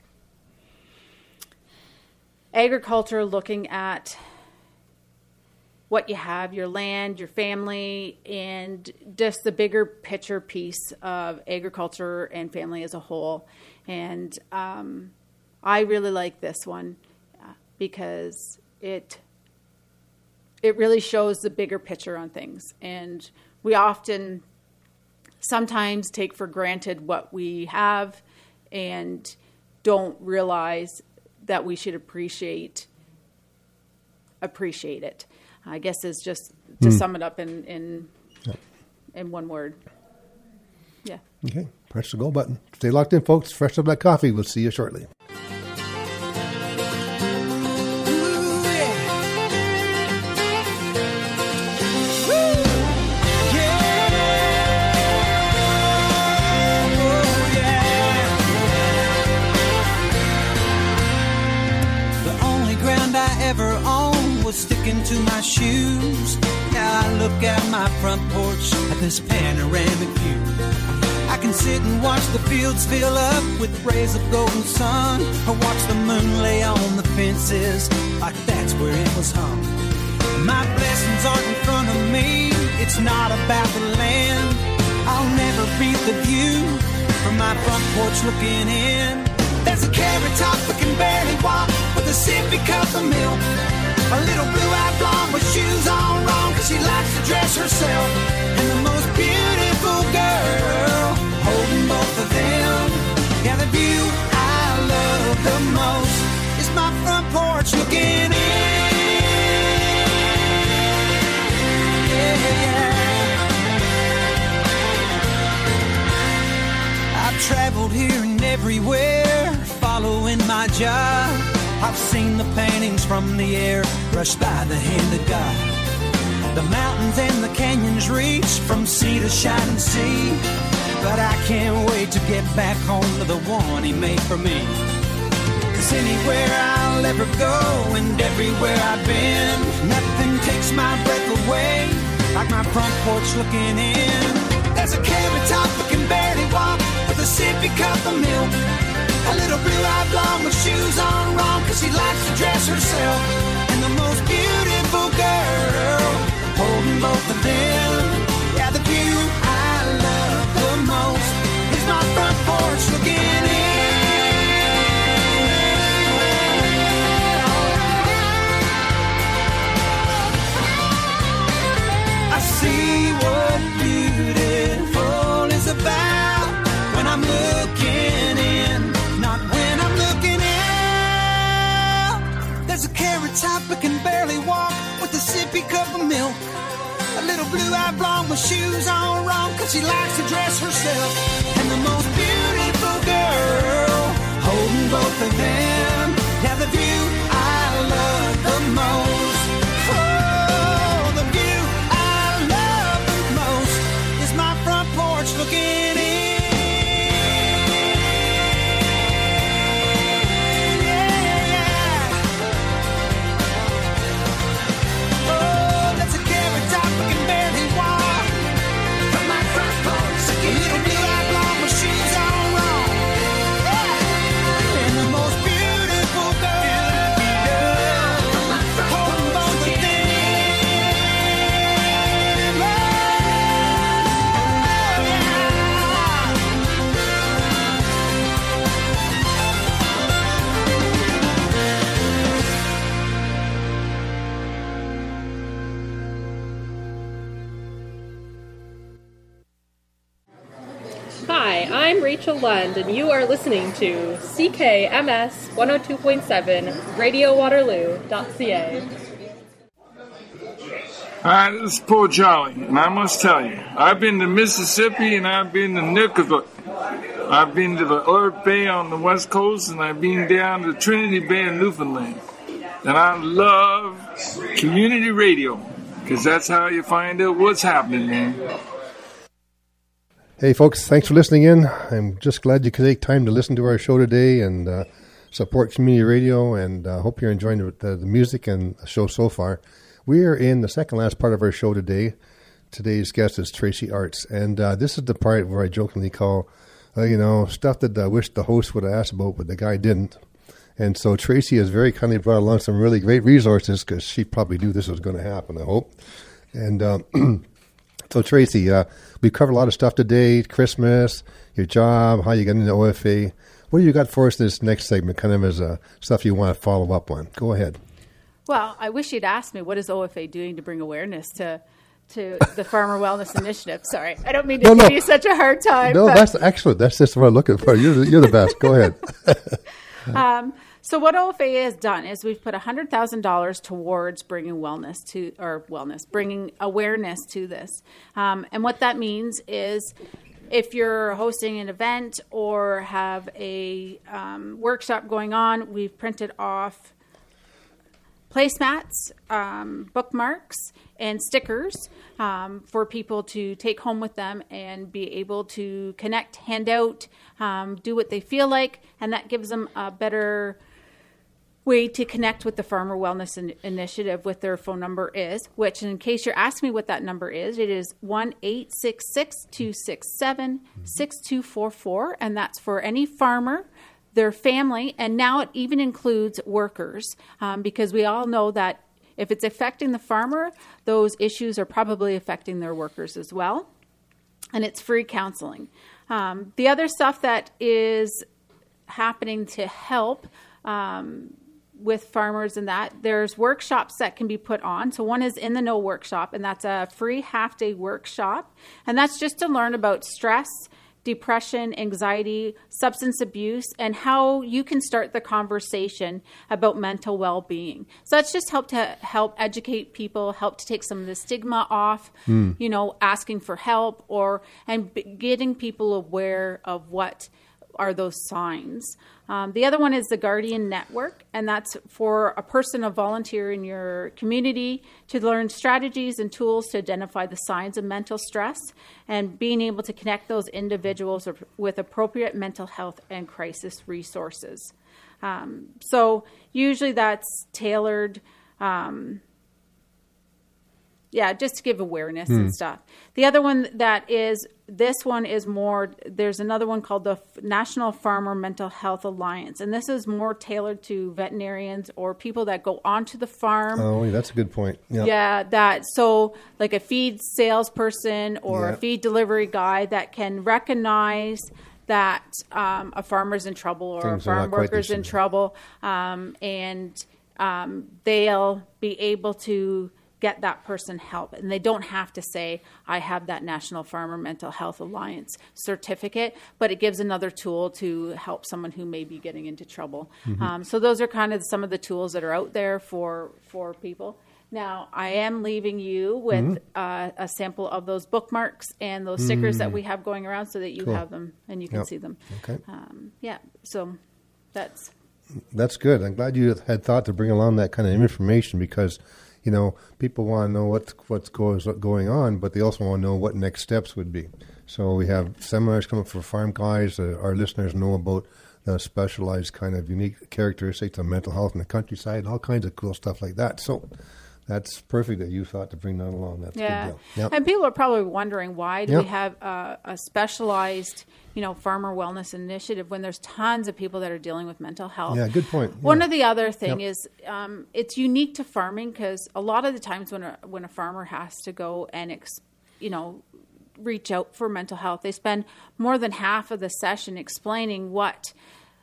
[SPEAKER 2] agriculture, looking at what you have, your land, your family, and just the bigger picture piece of agriculture and family as a whole. And um, I really like this one uh, because it it really shows the bigger picture on things. And we often sometimes take for granted what we have and don't realize that we should appreciate appreciate it. I guess is just to
[SPEAKER 1] Mm.
[SPEAKER 2] sum it up in in,
[SPEAKER 1] Yep.
[SPEAKER 2] in one word. Yeah.
[SPEAKER 1] Okay, press the go button. Stay locked in, folks. Fresh up that coffee. We'll see you shortly.
[SPEAKER 5] The only ground I ever owned was sticking to my shoes. Now I look out my front porch at this panoramic view. I can sit and watch the fields fill up with rays of golden sun, or watch the moon lay on the fences like that's where it was hung. My blessings aren't in front of me, it's not about the land. I'll never beat the view from my front porch looking in. There's a carrot top that can barely walk with a sippy cup of milk. A little blue-eyed blonde with shoes on wrong, cause she likes to dress herself. And the most beautiful girl holding both of them. everywhere, following my job. I've seen the paintings from the air, brushed by the hand of God. The mountains and the canyons reach from sea to shining sea. But I can't wait to get back home to the one he made for me. Cause anywhere I'll ever go and everywhere I've been, nothing takes my breath away like my front porch looking in. There's a carrot top that can barely walk with a sippy cup of milk. A little blue-eyed blonde with shoes on wrong, cause she likes to dress herself. And the most beautiful girl holding both of them. Yeah, the view I love the most is my front porch looking in. I see what beautiful is about when I'm looking in, not when I'm looking out. There's a carrot top that can barely walk with a sippy cup of milk. A little blue-eyed blonde with shoes on wrong, cause she likes to dress herself. And the most beautiful girl holding both of them. Yeah, the view I love the most. Oh, the view I love the most is my front porch looking in.
[SPEAKER 10] I'm Rachel Lund, and you are listening to C K M S one oh two point seven Radio Waterloo dot C A.
[SPEAKER 11] Hi, this is Paul Charlie, and I must tell you, I've been to Mississippi and I've been to Nunavut. I've been to the Earth Bay on the West Coast, and I've been down to Trinity Bay in Newfoundland. And I love community radio, because that's how you find out what's happening, man.
[SPEAKER 1] Hey, folks, thanks for listening in. I'm just glad you could take time to listen to our show today and uh, support community radio, and I uh, hope you're enjoying the, the, the music and the show so far. We are in the second last part of our show today. Today's guest is Tracy Arts, and uh, this is the part where I jokingly call, uh, you know, stuff that I wish the host would have asked about, but the guy didn't. And so Tracy has very kindly brought along some really great resources, because she probably knew this was going to happen, I hope. And um, so Tracy, uh, we've covered a lot of stuff today: Christmas, your job, how you got into O F A. What do you got for us this next segment, kind of as uh, stuff you want to follow up on? Go ahead.
[SPEAKER 2] Well, I wish you'd asked me, what is O F A doing to bring awareness to to the Farmer Wellness Initiative? Sorry, I don't mean to
[SPEAKER 1] no,
[SPEAKER 2] give
[SPEAKER 1] no.
[SPEAKER 2] you such a hard time.
[SPEAKER 1] No,
[SPEAKER 2] but.
[SPEAKER 1] that's excellent. That's just what I'm looking for. You're the, you're the best. Go ahead.
[SPEAKER 2] um, so what O F A has done is we've put one hundred thousand dollars towards bringing wellness to, or wellness, bringing awareness to this. Um, and what that means is if you're hosting an event or have a um, workshop going on, we've printed off placemats, um, bookmarks, and stickers um, for people to take home with them and be able to connect, hand out, um, do what they feel like, and that gives them a better way to connect with the Farmer Wellness in- Initiative. What their phone number is, which, in case you're asking me what that number is, it is one eight six six, two six seven, six two four four, and that's for any farmer, their family, and now it even includes workers, um, because we all know that if it's affecting the farmer, those issues are probably affecting their workers as well. And it's free counseling. Um, the other stuff that is happening to help um, with farmers and that, there's workshops that can be put on. So one is In the Know workshop, and that's a free half-day workshop. And that's just to learn about stress, depression, anxiety, substance abuse, and how you can start the conversation about mental well-being. So that's just help to help educate people, help to take some of the stigma off, mm. you know, asking for help, or and b- getting people aware of what are those signs. Um, the other one is the Guardian Network, and that's for a person, a volunteer in your community, to learn strategies and tools to identify the signs of mental stress and being able to connect those individuals with appropriate mental health and crisis resources. Um, so usually that's tailored, um, yeah, just to give awareness
[SPEAKER 1] Hmm.
[SPEAKER 2] and stuff. The other one that is, this one is more, there's another one called the National Farmer Mental Health Alliance. And this is more tailored to veterinarians or people that go onto the farm.
[SPEAKER 1] Oh, yeah, that's a good point. Yeah.
[SPEAKER 2] Yeah, that, so like a feed salesperson or
[SPEAKER 1] Yeah.
[SPEAKER 2] a feed delivery guy that can recognize that um, a farmer's in trouble or
[SPEAKER 1] Things
[SPEAKER 2] a
[SPEAKER 1] are
[SPEAKER 2] farm
[SPEAKER 1] not quite the
[SPEAKER 2] worker's in
[SPEAKER 1] same.
[SPEAKER 2] trouble, um, and um, they'll be able to get that person help. And they don't have to say, I have that National Farmer Mental Health Alliance certificate, but it gives another tool to help someone who may be getting into trouble.
[SPEAKER 1] Mm-hmm.
[SPEAKER 2] Um, so those are kind of some of the tools that are out there for, for people. Now, I am leaving you with
[SPEAKER 1] Mm-hmm.
[SPEAKER 2] uh, a sample of those bookmarks and those stickers that we have going around so that you
[SPEAKER 1] Cool.
[SPEAKER 2] have them and you can
[SPEAKER 1] Yep.
[SPEAKER 2] see them.
[SPEAKER 1] Okay.
[SPEAKER 2] Um, yeah, so that's...
[SPEAKER 1] That's good. I'm glad you had thought to bring along that kind of information because, you know, people want to know what's what's goes going on, but they also want to know what next steps would be. So we have seminars coming for farm guys. Uh, our listeners know about the specialized kind of unique characteristics of mental health in the countryside, all kinds of cool stuff like that. So that's perfect that you thought to bring that along. That's a
[SPEAKER 2] Yeah,
[SPEAKER 1] good deal. Yep.
[SPEAKER 2] and people are probably wondering why do
[SPEAKER 1] Yep.
[SPEAKER 2] we have uh, a specialized, you know, farmer wellness initiative when there's tons of people that are dealing with mental health.
[SPEAKER 1] Yeah, good point.
[SPEAKER 2] One
[SPEAKER 1] Yeah.
[SPEAKER 2] of the other thing
[SPEAKER 1] Yep.
[SPEAKER 2] is um, it's unique to farming because a lot of the times when a when a farmer has to go and ex, you know reach out for mental health, they spend more than half of the session explaining what.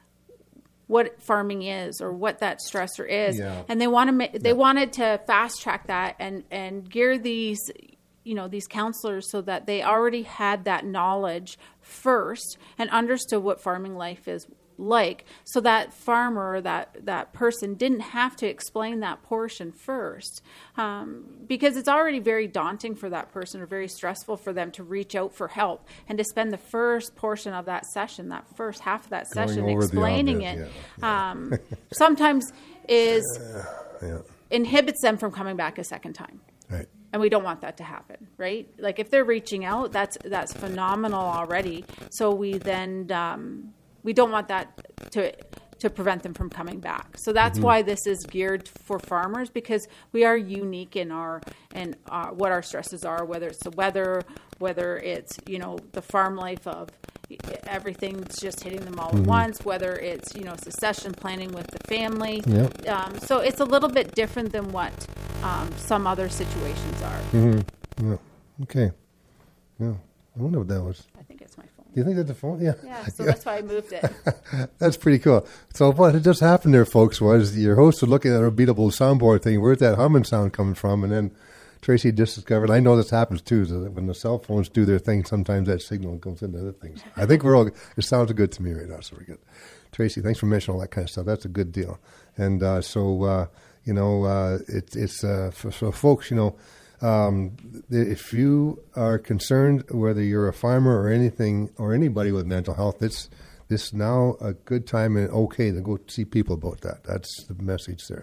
[SPEAKER 2] what farming is or what that stressor is.
[SPEAKER 1] Yeah.
[SPEAKER 2] And they want to ma- they wanted to fast track that and, and gear these, you know, these counselors so that they already had that knowledge first and understood what farming life is like. So that farmer or that, that person didn't have to explain that portion first. Um, because it's already very daunting for that person or very stressful for them to reach out for help and to spend the first portion of that session, that first half of that
[SPEAKER 1] Going
[SPEAKER 2] session
[SPEAKER 1] over the
[SPEAKER 2] explaining
[SPEAKER 1] obvious,
[SPEAKER 2] it.
[SPEAKER 1] yeah,
[SPEAKER 2] Um, sometimes is
[SPEAKER 1] Yeah.
[SPEAKER 2] inhibits them from coming back a second time.
[SPEAKER 1] Right.
[SPEAKER 2] And we don't want that to happen, right? Like if they're reaching out, that's that's phenomenal already. So we then um, we don't want that to to prevent them from coming back. So that's
[SPEAKER 1] Mm-hmm.
[SPEAKER 2] why this is geared for farmers because we are unique in our and uh, what our stresses are, whether it's the weather, whether it's you know the farm life of everything's just hitting them all
[SPEAKER 1] Mm-hmm.
[SPEAKER 2] at once, whether it's you know succession planning with the family.
[SPEAKER 1] Yep.
[SPEAKER 2] Um, so it's a little bit different than what um, some other situations are.
[SPEAKER 1] Mm-hmm. Yeah. Okay. Yeah. I wonder what that was.
[SPEAKER 2] I think it's my phone.
[SPEAKER 1] Do you think that's the phone? Yeah.
[SPEAKER 2] Yeah, so that's why I moved it.
[SPEAKER 1] That's pretty cool. So what had just happened there, folks, was your host was looking at a beatable soundboard thing. Where's that humming sound coming from? And then Tracy just discovered, I know this happens too, so that when the cell phones do their thing, sometimes that signal goes into other things. I think we're all, it sounds good to me right now, so we're good. Tracy, thanks for mentioning all that kind of stuff. That's a good deal. And uh, so, uh, you know, uh, it, it's, uh, for, so folks, you know, Um, if you are concerned, whether you're a farmer or anything, or anybody with mental health, it's this now a good time and okay to go see people about that. That's the message there.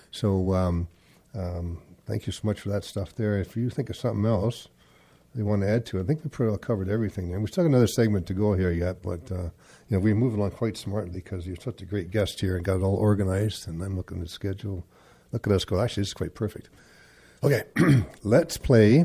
[SPEAKER 1] So um, um, thank you so much for that stuff there. If you think of something else you want to add to it, I think we pretty well covered everything there. We still have another segment to go here yet, but uh, you know, we move along quite smartly because you're such a great guest here and got it all organized, and I'm looking at the schedule. Look at us go. Actually, this is quite perfect. Okay, let's play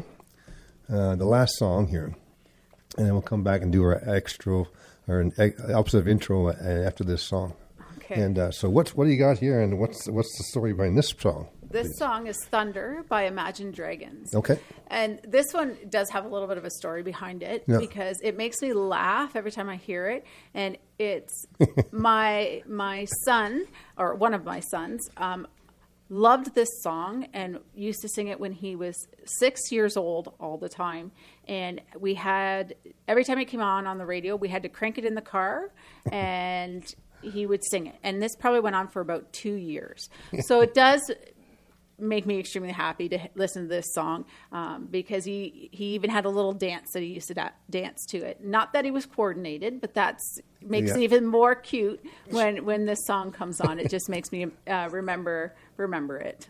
[SPEAKER 1] uh, the last song here, and then we'll come back and do our extra or an ex- opposite of intro uh, after this song.
[SPEAKER 2] Okay.
[SPEAKER 1] And uh, so, what's what do you got here, and what's what's the story behind this song?
[SPEAKER 2] This
[SPEAKER 1] please?
[SPEAKER 2] song is Thunder by Imagine Dragons.
[SPEAKER 1] Okay.
[SPEAKER 2] And this one does have a little bit of a story behind it
[SPEAKER 1] Yeah.
[SPEAKER 2] because it makes me laugh every time I hear it. And it's my my son, or one of my sons, um, loved this song and used to sing it when he was six years old all the time. And we had, every time it came on on the radio, we had to crank it in the car and he would sing it. And this probably went on for about two years. So it does make me extremely happy to listen to this song um, because he, he even had a little dance that he used to da- dance to it. Not that he was coordinated, but that's makes
[SPEAKER 1] Yeah.
[SPEAKER 2] it even more cute when, when this song comes on. It just makes me uh, remember remember it.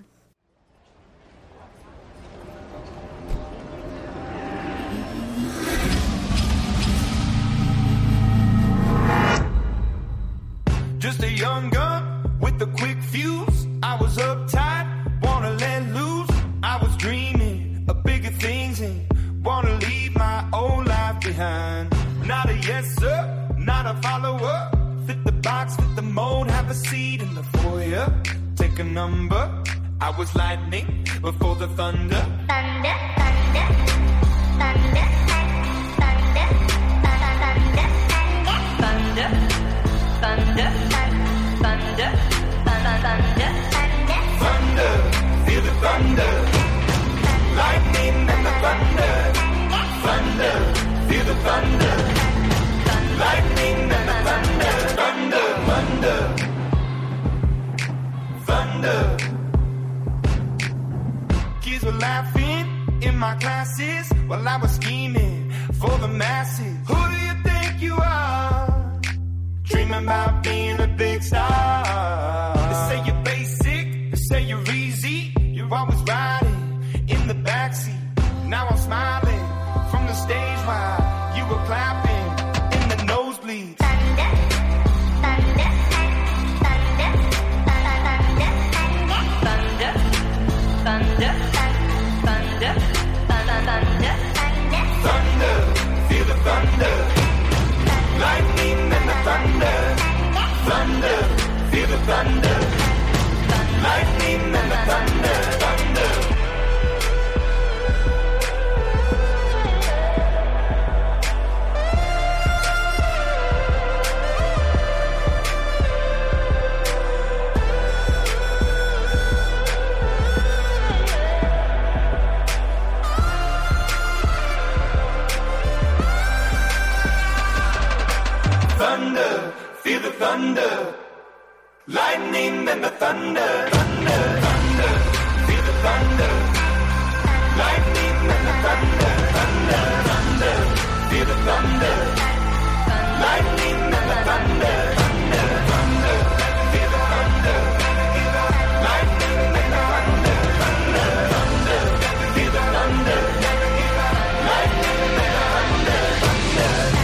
[SPEAKER 12] Just a young gun with a quick fuse. I was uptight, wanna let loose. I was dreaming of bigger things and wanna leave my old life behind. Not a yes sir, not a follower. Fit the box, fit the mold, have a seat in the foyer. Take a number. I was lightning before the thunder. Thunder, thunder, thunder, thunder, thunder, thunder, thunder, thunder, thunder, thunder, thunder, feel the thunder, lightning and the thunder, thunder, feel the thunder, lightning and the thunder, thunder, thunder, thunder. Kids were laughing in my classes while I was scheming for the masses. Who do you think you are? Dreaming about being a big star. They say you're basic, they say you're easy. You're always riding in the backseat. Now I'm smiling from the stage while you were clapping in the nosebleeds. Thunder, thunder, thunder, thunder, thunder, thunder, thunder, thunder, thunder, thunder, feel the thunder, lightning and the thunder, thunder, feel the thunder, lightning and the thunder, thunder. Thunder, feel the thunder, lightning and the thunder, thunder, thunder, feel the thunder, lightning and the thunder, thunder, thunder, feel the thunder, lightning and the thunder, thunder, thunder, feel the thunder, lightning and the thunder, thunder, thunder, feel the thunder, lightning and the thunder, thunder.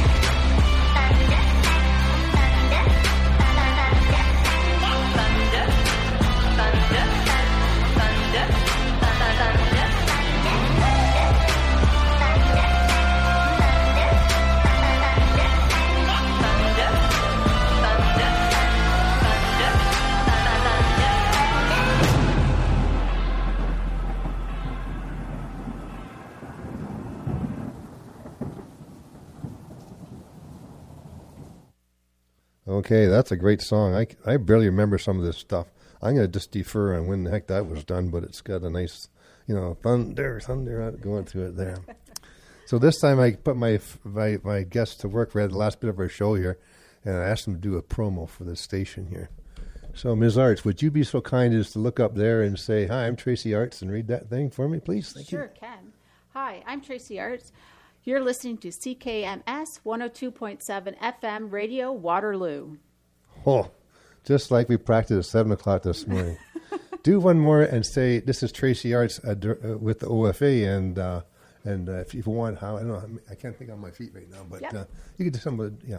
[SPEAKER 1] Okay, that's a great song. I, I barely remember some of this stuff. I'm going to just defer on when the heck that was done, but it's got a nice, you know, thunder, thunder going through it there. So this time I put my, my my guests to work. We had the last bit of our show here, and I asked them to do a promo for this station here. So, Miz Arts, would you be so kind as to look up there and say, hi, I'm Tracy Arts, and read that thing for me, please? Thank
[SPEAKER 2] sure
[SPEAKER 1] you.
[SPEAKER 2] can. Hi, I'm Tracy Arts. You're listening to C K M S one oh two point seven F M Radio Waterloo.
[SPEAKER 1] Oh, just like we practiced at seven o'clock this morning. Do one more and say, this is Tracy Arts uh, uh, with the O F A, and uh, and uh, if you want, how I don't know, I can't think on my feet right now, but
[SPEAKER 2] Yep.
[SPEAKER 1] uh, you could do somebody, yeah.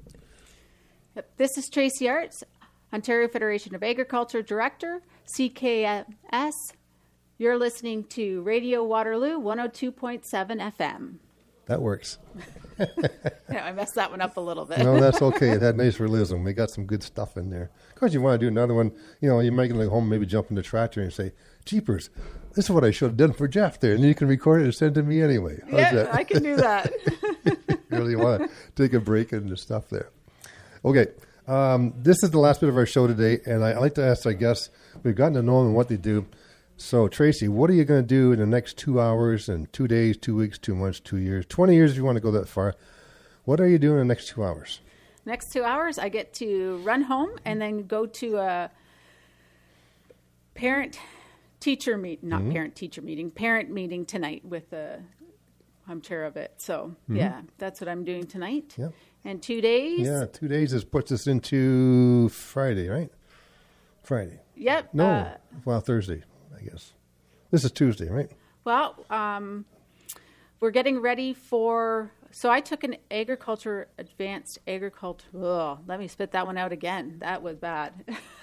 [SPEAKER 2] Yep. This is Tracy Arts, Ontario Federation of Agriculture Director, C K M S. You're listening to Radio Waterloo one oh two point seven F M.
[SPEAKER 1] That works.
[SPEAKER 2] Yeah, I messed that one up a little bit.
[SPEAKER 1] No, that's okay. It had nice realism. We got some good stuff in there. Of course, you want to do another one. You know, you might get home, maybe jump in the tractor and say, "Jeepers, this is what I should have done for Jeff there," and then you can record it and send it to me anyway. How's
[SPEAKER 2] yeah,
[SPEAKER 1] that?
[SPEAKER 2] I can do that.
[SPEAKER 1] You really want to take a break in the stuff there. Okay, um, this is the last bit of our show today, and I, I like to ask our guests. We've gotten to know them and what they do. So, Tracy, what are you going to do in the next two hours and two days, two weeks, two months, two years, twenty years if you want to go that far? What are you doing in the next two hours?
[SPEAKER 2] Next two hours, I get to run home and then go to a teacher meet, not
[SPEAKER 1] Mhm.
[SPEAKER 2] parent teacher meeting, parent meeting tonight with the, I'm chair of it. So
[SPEAKER 1] Mhm.
[SPEAKER 2] yeah, that's what I'm doing tonight.
[SPEAKER 1] Yeah.
[SPEAKER 2] And two days.
[SPEAKER 1] Yeah, two days is puts us into Friday, right? Friday.
[SPEAKER 2] Yep.
[SPEAKER 1] No,
[SPEAKER 2] uh,
[SPEAKER 1] well, Thursday, I guess. This is Tuesday, right?
[SPEAKER 2] Well, um, we're getting ready for. So I took an agriculture, advanced agriculture. Oh, let me spit that one out again. That was bad.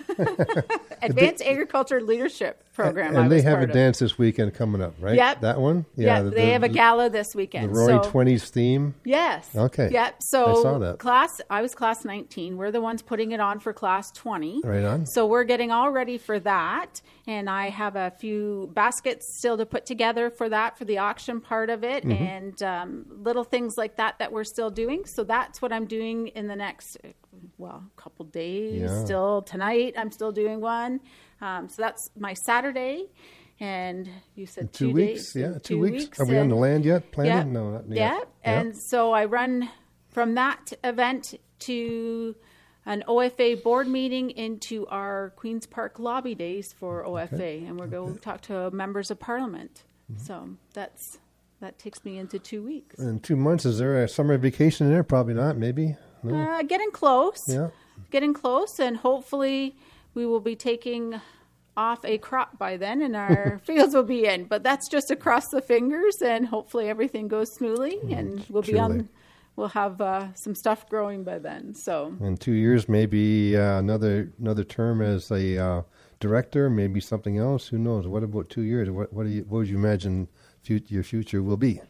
[SPEAKER 2] Advanced agriculture leadership program.
[SPEAKER 1] And
[SPEAKER 2] I
[SPEAKER 1] they
[SPEAKER 2] was
[SPEAKER 1] have
[SPEAKER 2] part
[SPEAKER 1] a
[SPEAKER 2] of.
[SPEAKER 1] dance this weekend coming up, right?
[SPEAKER 2] Yep.
[SPEAKER 1] That one?
[SPEAKER 2] Yeah,
[SPEAKER 1] the-
[SPEAKER 2] they
[SPEAKER 1] the-
[SPEAKER 2] have a gala this weekend.
[SPEAKER 1] The Roaring
[SPEAKER 2] so,
[SPEAKER 1] Twenties theme?
[SPEAKER 2] Yes.
[SPEAKER 1] Okay.
[SPEAKER 2] Yep. So
[SPEAKER 1] I saw that.
[SPEAKER 2] class, I was class nineteen. We're the ones putting it on for class twenty.
[SPEAKER 1] Right on.
[SPEAKER 2] So we're getting all ready for that. And I have a few baskets still to put together for that, for the auction part of it,
[SPEAKER 1] Mhm.
[SPEAKER 2] and um, little things like that that we're still doing. So that's what I'm doing in the next, well, couple days.
[SPEAKER 1] Yeah.
[SPEAKER 2] Still tonight, I'm still doing one. Um, so that's my Saturday. And you said
[SPEAKER 1] Two
[SPEAKER 2] two,
[SPEAKER 1] weeks,
[SPEAKER 2] days.
[SPEAKER 1] yeah,
[SPEAKER 2] in
[SPEAKER 1] two weeks. Are we
[SPEAKER 2] and-
[SPEAKER 1] on the land yet? Planted?
[SPEAKER 2] Yeah.
[SPEAKER 1] No, not
[SPEAKER 2] yeah.
[SPEAKER 1] yet.
[SPEAKER 2] And so I run from that event to an O F A board meeting into our Queen's Park lobby days for O F A,
[SPEAKER 1] Okay.
[SPEAKER 2] and we're going to talk to members of Parliament. So that's that takes me into two weeks.
[SPEAKER 1] In two months, is there a summer vacation there? Probably not, maybe. No.
[SPEAKER 2] Uh, getting close.
[SPEAKER 1] Yeah.
[SPEAKER 2] Getting close, and hopefully we will be taking off a crop by then, and our fields will be in. But that's just across the fingers, and hopefully everything goes smoothly, and we'll be
[SPEAKER 1] truly.
[SPEAKER 2] on. We'll have uh, some stuff growing by then. So
[SPEAKER 1] In two years, maybe uh, another another term as a uh, director, maybe something else. Who knows? What about two years? What what, do you, what would you imagine fut- your future will be?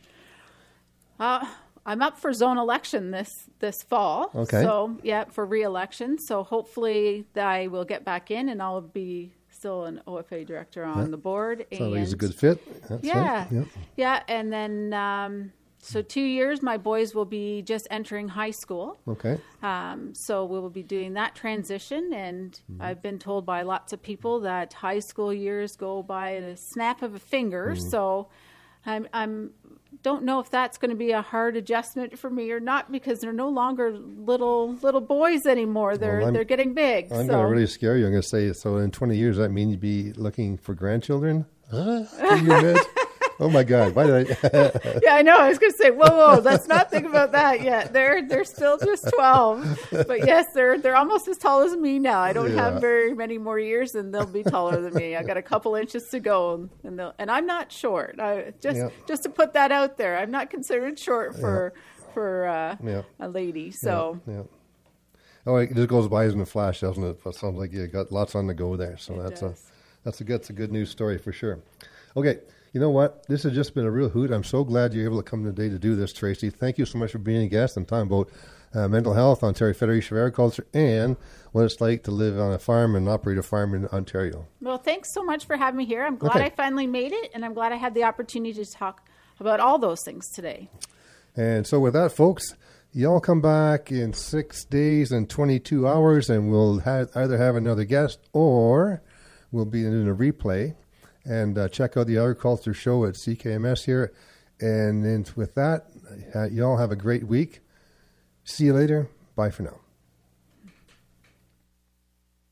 [SPEAKER 2] uh, I'm up for zone election this this fall.
[SPEAKER 1] Okay.
[SPEAKER 2] So yeah, for re-election. So hopefully I will get back in, and I'll be still an O F A director on
[SPEAKER 1] Yeah.
[SPEAKER 2] the board.
[SPEAKER 1] Sounds like it's a
[SPEAKER 2] and-
[SPEAKER 1] good fit. That's
[SPEAKER 2] yeah,
[SPEAKER 1] right. Yep.
[SPEAKER 2] yeah, and then um, so two years, my boys will be just entering high school.
[SPEAKER 1] Okay.
[SPEAKER 2] Um, so we will be doing that transition, and
[SPEAKER 1] Mm-hmm.
[SPEAKER 2] I've been told by lots of people that high school years go by in a snap of a finger.
[SPEAKER 1] Mhm.
[SPEAKER 2] So I'm I'm don't know if that's going to be a hard adjustment for me or not, because they're no longer little little boys anymore. They're
[SPEAKER 1] Well, I'm-
[SPEAKER 2] they're getting big.
[SPEAKER 1] I'm
[SPEAKER 2] so.
[SPEAKER 1] going to really scare you. I'm going to say, so in twenty years, that mean you'd be looking for grandchildren? Huh? Can you imagine? Oh my God! Why did I?
[SPEAKER 2] Yeah, I know. I was going to say, whoa, whoa, let's not think about that yet. They're they're still just twelve, but yes, they're they're almost as tall as me now. I don't
[SPEAKER 1] Yeah.
[SPEAKER 2] have very many more years, and they'll be taller than me. I got a couple inches to go, and they'll, and I'm not short. I just
[SPEAKER 1] Yeah.
[SPEAKER 2] just to put that out there, I'm not considered short for for uh,
[SPEAKER 1] Yeah.
[SPEAKER 2] a lady. So
[SPEAKER 1] Yeah. yeah. Oh, it just goes by as in a flash, doesn't it? It sounds like you got lots on the go there. So
[SPEAKER 2] It
[SPEAKER 1] that's
[SPEAKER 2] does.
[SPEAKER 1] a that's a good, that's a good news story for sure. Okay. You know what? This has just been a real hoot. I'm so glad you're able to come today to do this, Tracy. Thank you so much for being a guest and talking about uh, mental health, Ontario Federation of Agriculture, and what it's like to live on a farm and operate a farm in Ontario.
[SPEAKER 2] well, thanks so much for having me here. I'm glad
[SPEAKER 1] Okay.
[SPEAKER 2] I finally made it, and I'm glad I had the opportunity to talk about all those things today.
[SPEAKER 1] And so with that, folks, y'all come back in six days and twenty-two hours, and we'll ha- either have another guest or we'll be in a replay. And uh, check out the Agriculture Show at C K M S here. And then with that, uh, y'all have a great week. See you later. Bye for now.